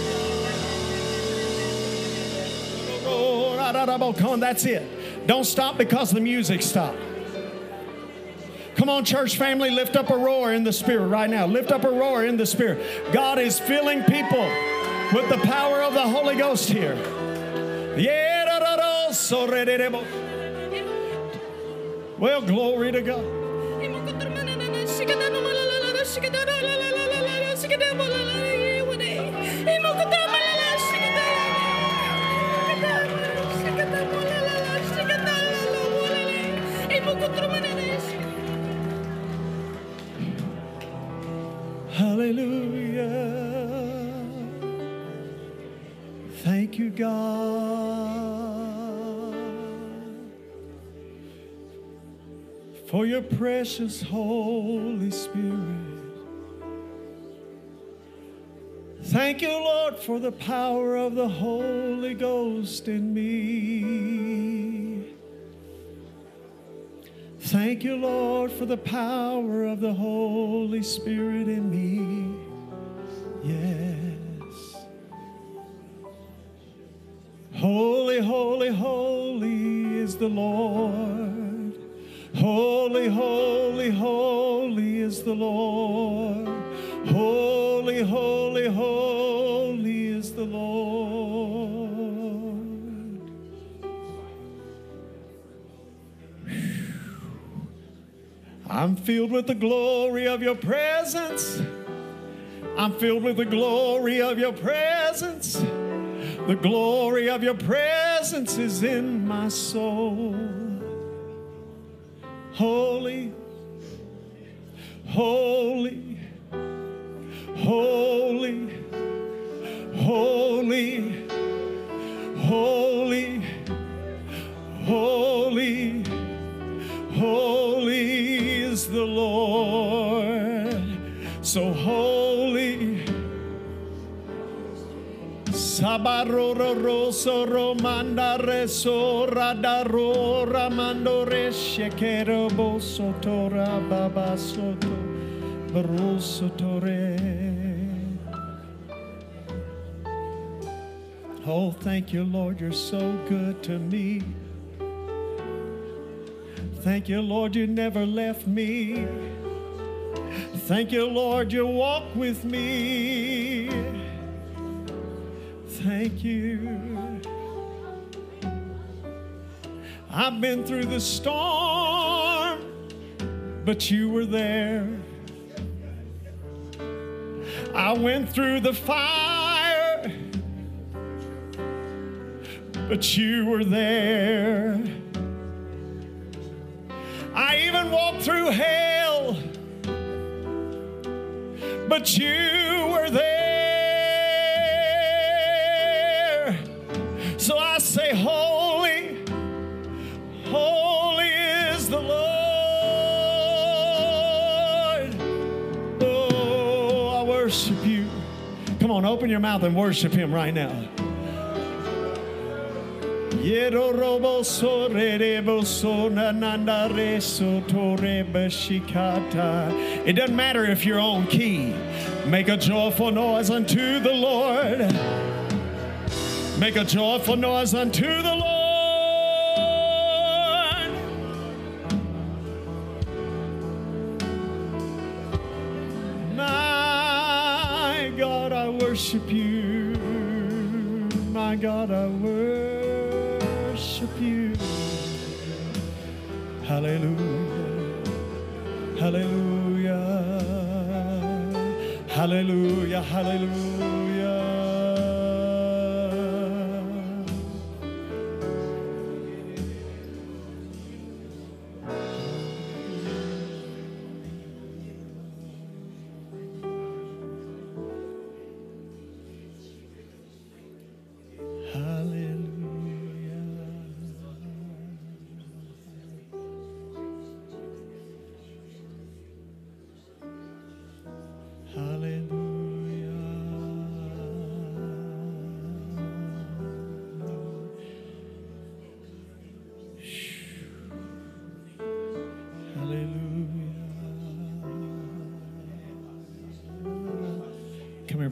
God. Come on, that's it. Don't stop because the music stopped. Come on, church family, lift up a roar in the Spirit right now. Lift up a roar in the Spirit. God is filling people with the power of the Holy Ghost here. Well, glory to God. Hallelujah. Thank you, God, for your precious Holy Spirit. Thank you, Lord, for the power of the Holy Ghost in me. Thank you, Lord, for the power of the Holy Spirit in me. Yes. Holy, holy, holy is the Lord. Holy, holy, holy is the Lord. Holy, holy, holy is the Lord. I'm filled with the glory of your presence. I'm filled with the glory of your presence. The glory of your presence is in my soul. Holy, holy, holy, holy, holy, holy, holy is the Lord. So holy. Sabaroro roso romanda reso radaro ramando reshekero bosotora baba soto barosotore. Oh, thank you, Lord, you're so good to me. Thank you, Lord, you never left me. Thank you, Lord, you walk with me. Thank you. I've been through the storm, but you were there. I went through the fire, but you were there. I even walked through hell, but you were there. So I say, holy, holy is the Lord. Oh, I worship you. Come on, open your mouth and worship him right now. It doesn't matter if you're on key. Make a joyful noise unto the Lord. Make a joyful noise unto the Lord. My God, I worship you. My God, I worship you. Hallelujah. Hallelujah. Hallelujah. Hallelujah.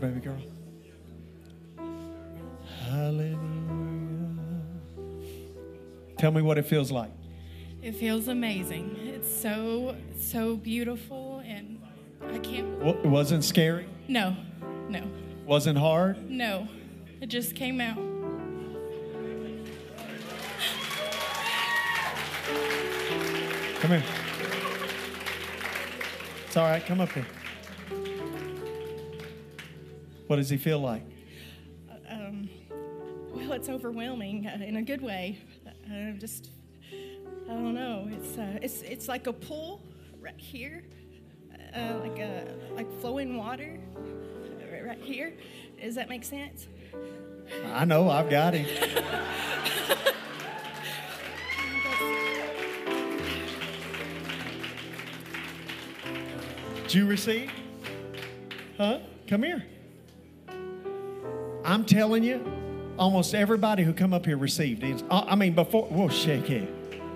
baby girl. Hallelujah. Tell me what it feels like. It feels amazing. It's so beautiful, and I can't. It wasn't scary? No. Wasn't hard? No. It just came out. Come here. It's all right. Come up here. What does he feel like? Well, it's overwhelming in a good way. I don't know. It's like a pool right here, like flowing water right here. Does that make sense? I know. I've got him. Did you receive? Huh? Come here. I'm telling you, almost everybody who come up here received. I mean, before, whoa, shake it.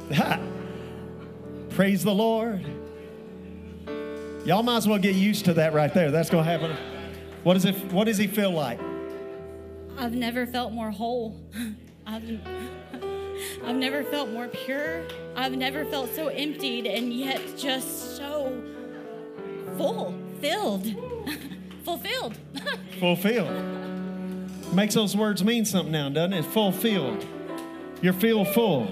Praise the Lord. Y'all might as well get used to that right there. That's going to happen. What does he feel like? I've never felt more whole. I've never felt more pure. I've never felt so emptied and yet just so fulfilled. Makes those words mean something now, doesn't it? Fulfilled. You feel full.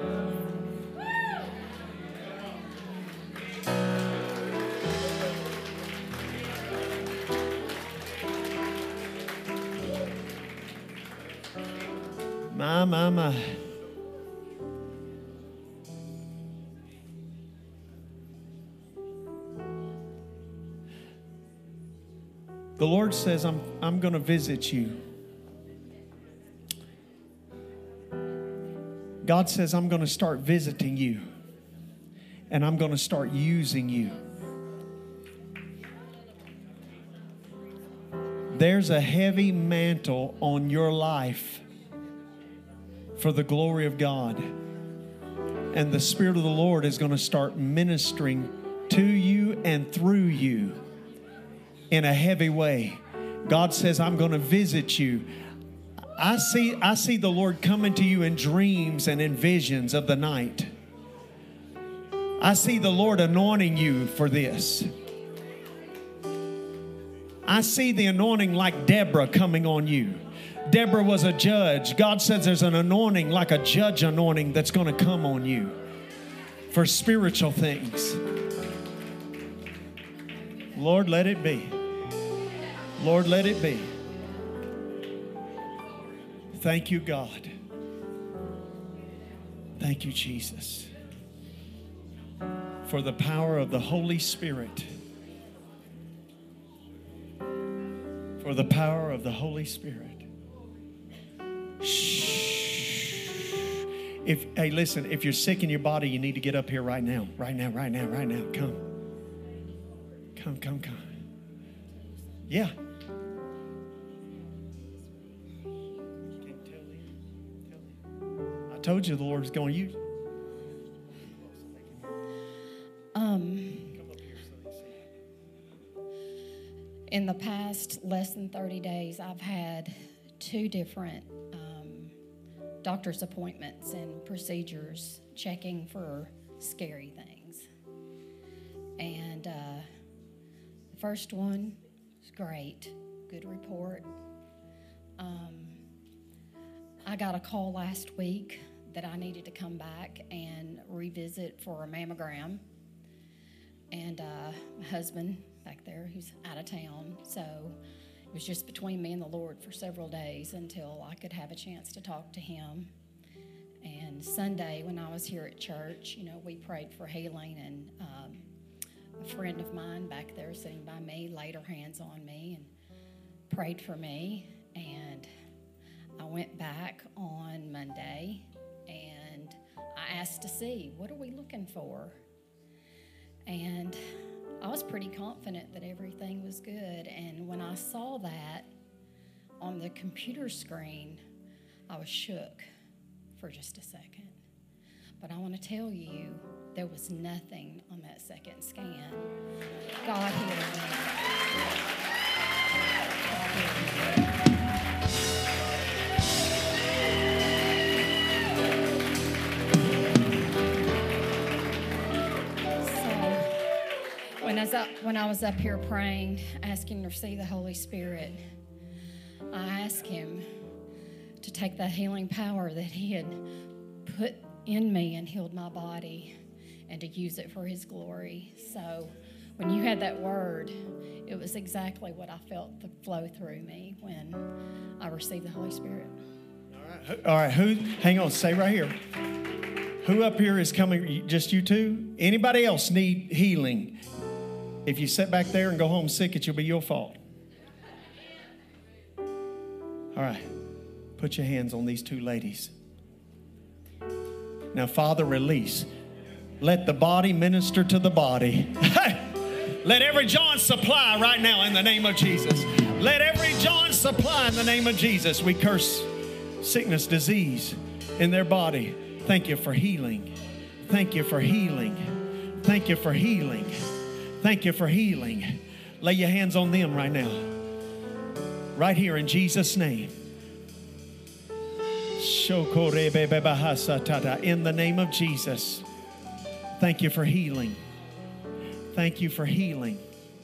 My. The Lord says, I'm going to visit you. God says, I'm going to start visiting you. And I'm going to start using you. There's a heavy mantle on your life for the glory of God. And the Spirit of the Lord is going to start ministering to you and through you in a heavy way. God says, I'm going to visit you. I see the Lord coming to you in dreams and in visions of the night. I see the Lord anointing you for this. I see the anointing like Deborah coming on you. Deborah was a judge. God says there's an anointing like a judge anointing that's going to come on you for spiritual things. Lord, let it be. Lord, let it be. Thank you, God. Thank you, Jesus, for the power of the Holy Spirit. For the power of the Holy Spirit. Shh. Hey, listen, if you're sick in your body, you need to get up here right now. Right now. Come. Yeah. I told you the Lord was going to use you. In the past less than 30 days, I've had 2 different doctor's appointments and procedures checking for scary things. And the first one was great, good report. I got a call last week that I needed to come back and revisit for a mammogram. And my husband back there, who's out of town, so it was just between me and the Lord for several days until I could have a chance to talk to him. And Sunday, when I was here at church, we prayed for healing, and a friend of mine back there sitting by me laid her hands on me and prayed for me. And I went back on Monday, and I asked to see, what are we looking for? And I was pretty confident that everything was good. And when I saw that on the computer screen, I was shook for just a second. But I want to tell you, there was nothing on that second scan. God healed me. When I was up here praying, asking to receive the Holy Spirit, I asked Him to take that healing power that He had put in me and healed my body and to use it for His glory. So when you had that word, it was exactly what I felt flow through me when I received the Holy Spirit. All right. Hang on, stay right here. Who up here is coming? Just you two? Anybody else need healing? If you sit back there and go home sick, it will be your fault. All right. Put your hands on these two ladies. Now, Father, release. Let the body minister to the body. Let every joint supply right now in the name of Jesus. Let every joint supply in the name of Jesus. We curse sickness, disease in their body. Thank you for healing. Thank you for healing. Thank you for healing. Thank you for healing. Lay your hands on them right now. Right here in Jesus' name. In the name of Jesus. Thank you for healing. Thank you for healing.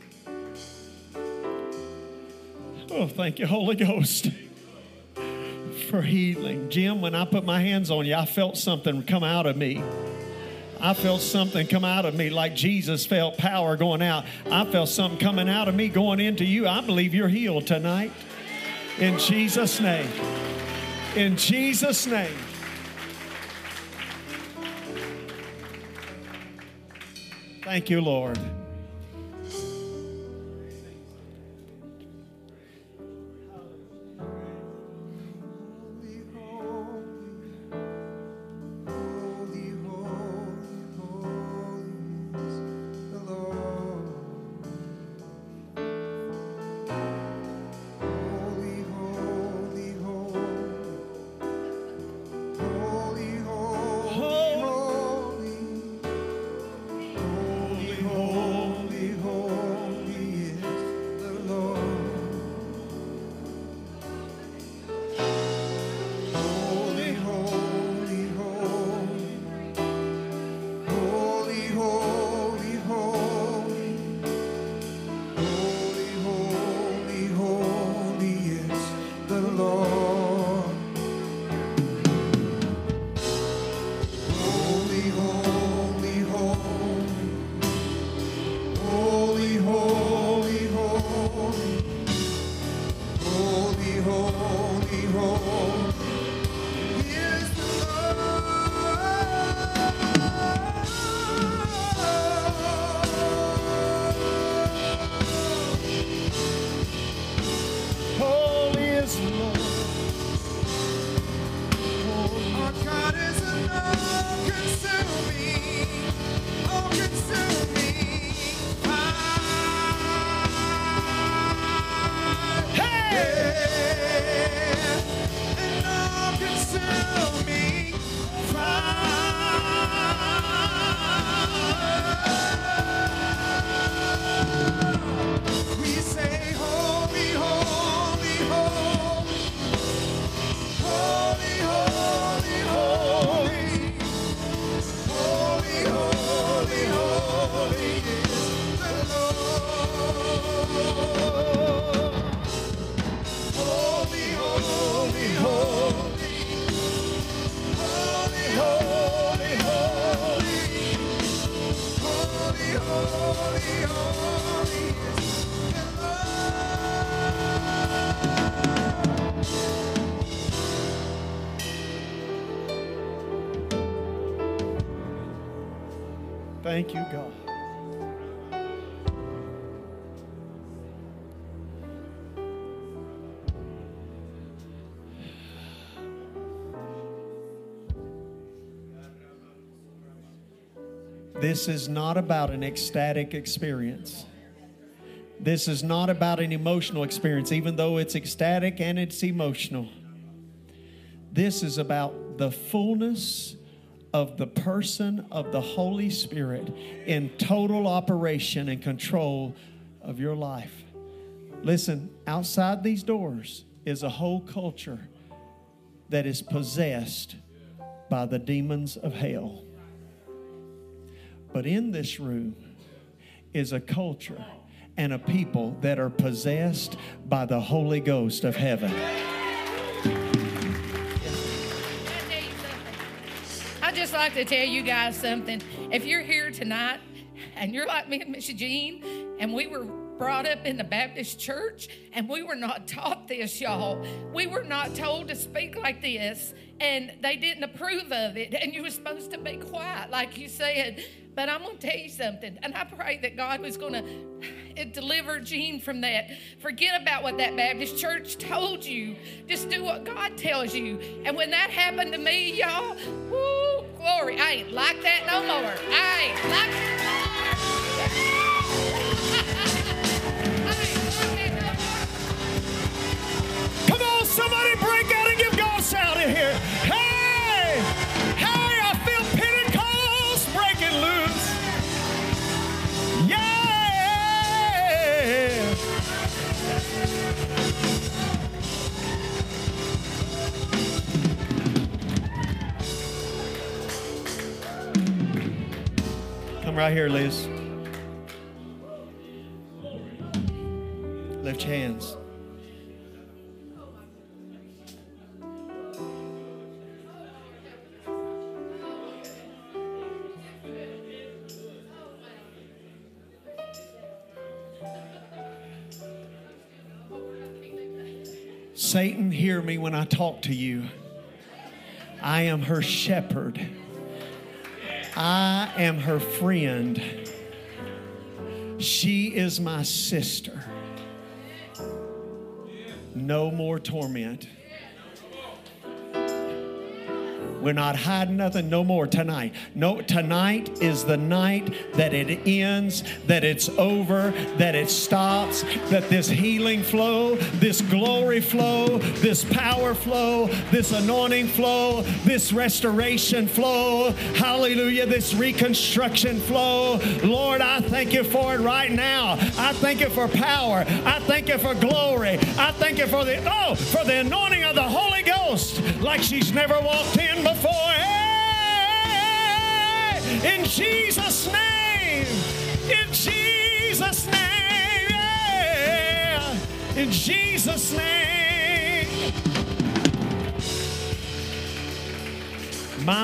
Oh, thank you, Holy Ghost, for healing. Jim, when I put my hands on you, I felt something come out of me. I felt something come out of me like Jesus felt power going out. I felt something coming out of me going into you. I believe you're healed tonight. In Jesus' name. In Jesus' name. Thank you, Lord. Thank you, God. This is not about an ecstatic experience. This is not about an emotional experience, even though it's ecstatic and it's emotional. This is about the fullness of the person of the Holy Spirit in total operation and control of your life. Listen, outside these doors is a whole culture that is possessed by the demons of hell. But in this room is a culture and a people that are possessed by the Holy Ghost of heaven. I'd just like to tell you guys something. If you're here tonight and you're like me and Miss Jean, and we were brought up in the Baptist church, and we were not taught this, y'all. We were not told to speak like this, and they didn't approve of it, and you were supposed to be quiet, like you said. But I'm going to tell you something, and I pray that God was going to deliver Jean from that. Forget about what that Baptist church told you. Just do what God tells you. And when that happened to me, y'all, woo, glory. I ain't like that no more. I ain't like that no more. Come on, somebody break out and give God a shout in here. Hey! Hey, I feel Pentecost breaking loose. Yeah! Come right here, Liz. Lift your hands. Satan, hear me when I talk to you. I am her shepherd. I am her friend. She is my sister. No more torment. We're not hiding nothing no more tonight. No, tonight is the night that it ends, that it's over, that it stops, that this healing flow, this glory flow, this power flow, this anointing flow, this restoration flow, hallelujah, this reconstruction flow. Lord, I thank you for it right now. I thank you for power. I thank you for glory. I thank you for the anointing of the Holy Ghost like she's never walked in before. Hey, in Jesus' name, in Jesus' name, yeah, in Jesus' name. My.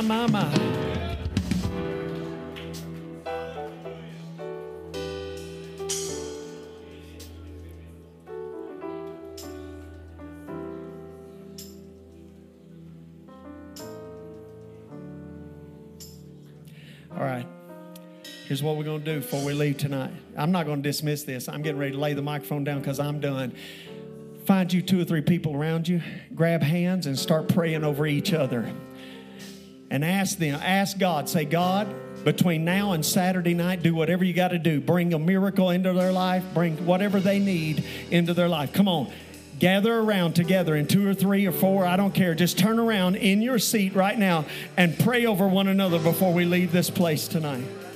All right, here's what we're going to do before we leave tonight. I'm not going to dismiss this. I'm getting ready to lay the microphone down because I'm done. Find you 2 or 3 people around you, grab hands and start praying over each other. And ask God, say, God, between now and Saturday night, do whatever you got to do. Bring a miracle into their life. Bring whatever they need into their life. Come on. Gather around together in 2 or 3 or 4. I don't care. Just turn around in your seat right now and pray over one another before we leave this place tonight.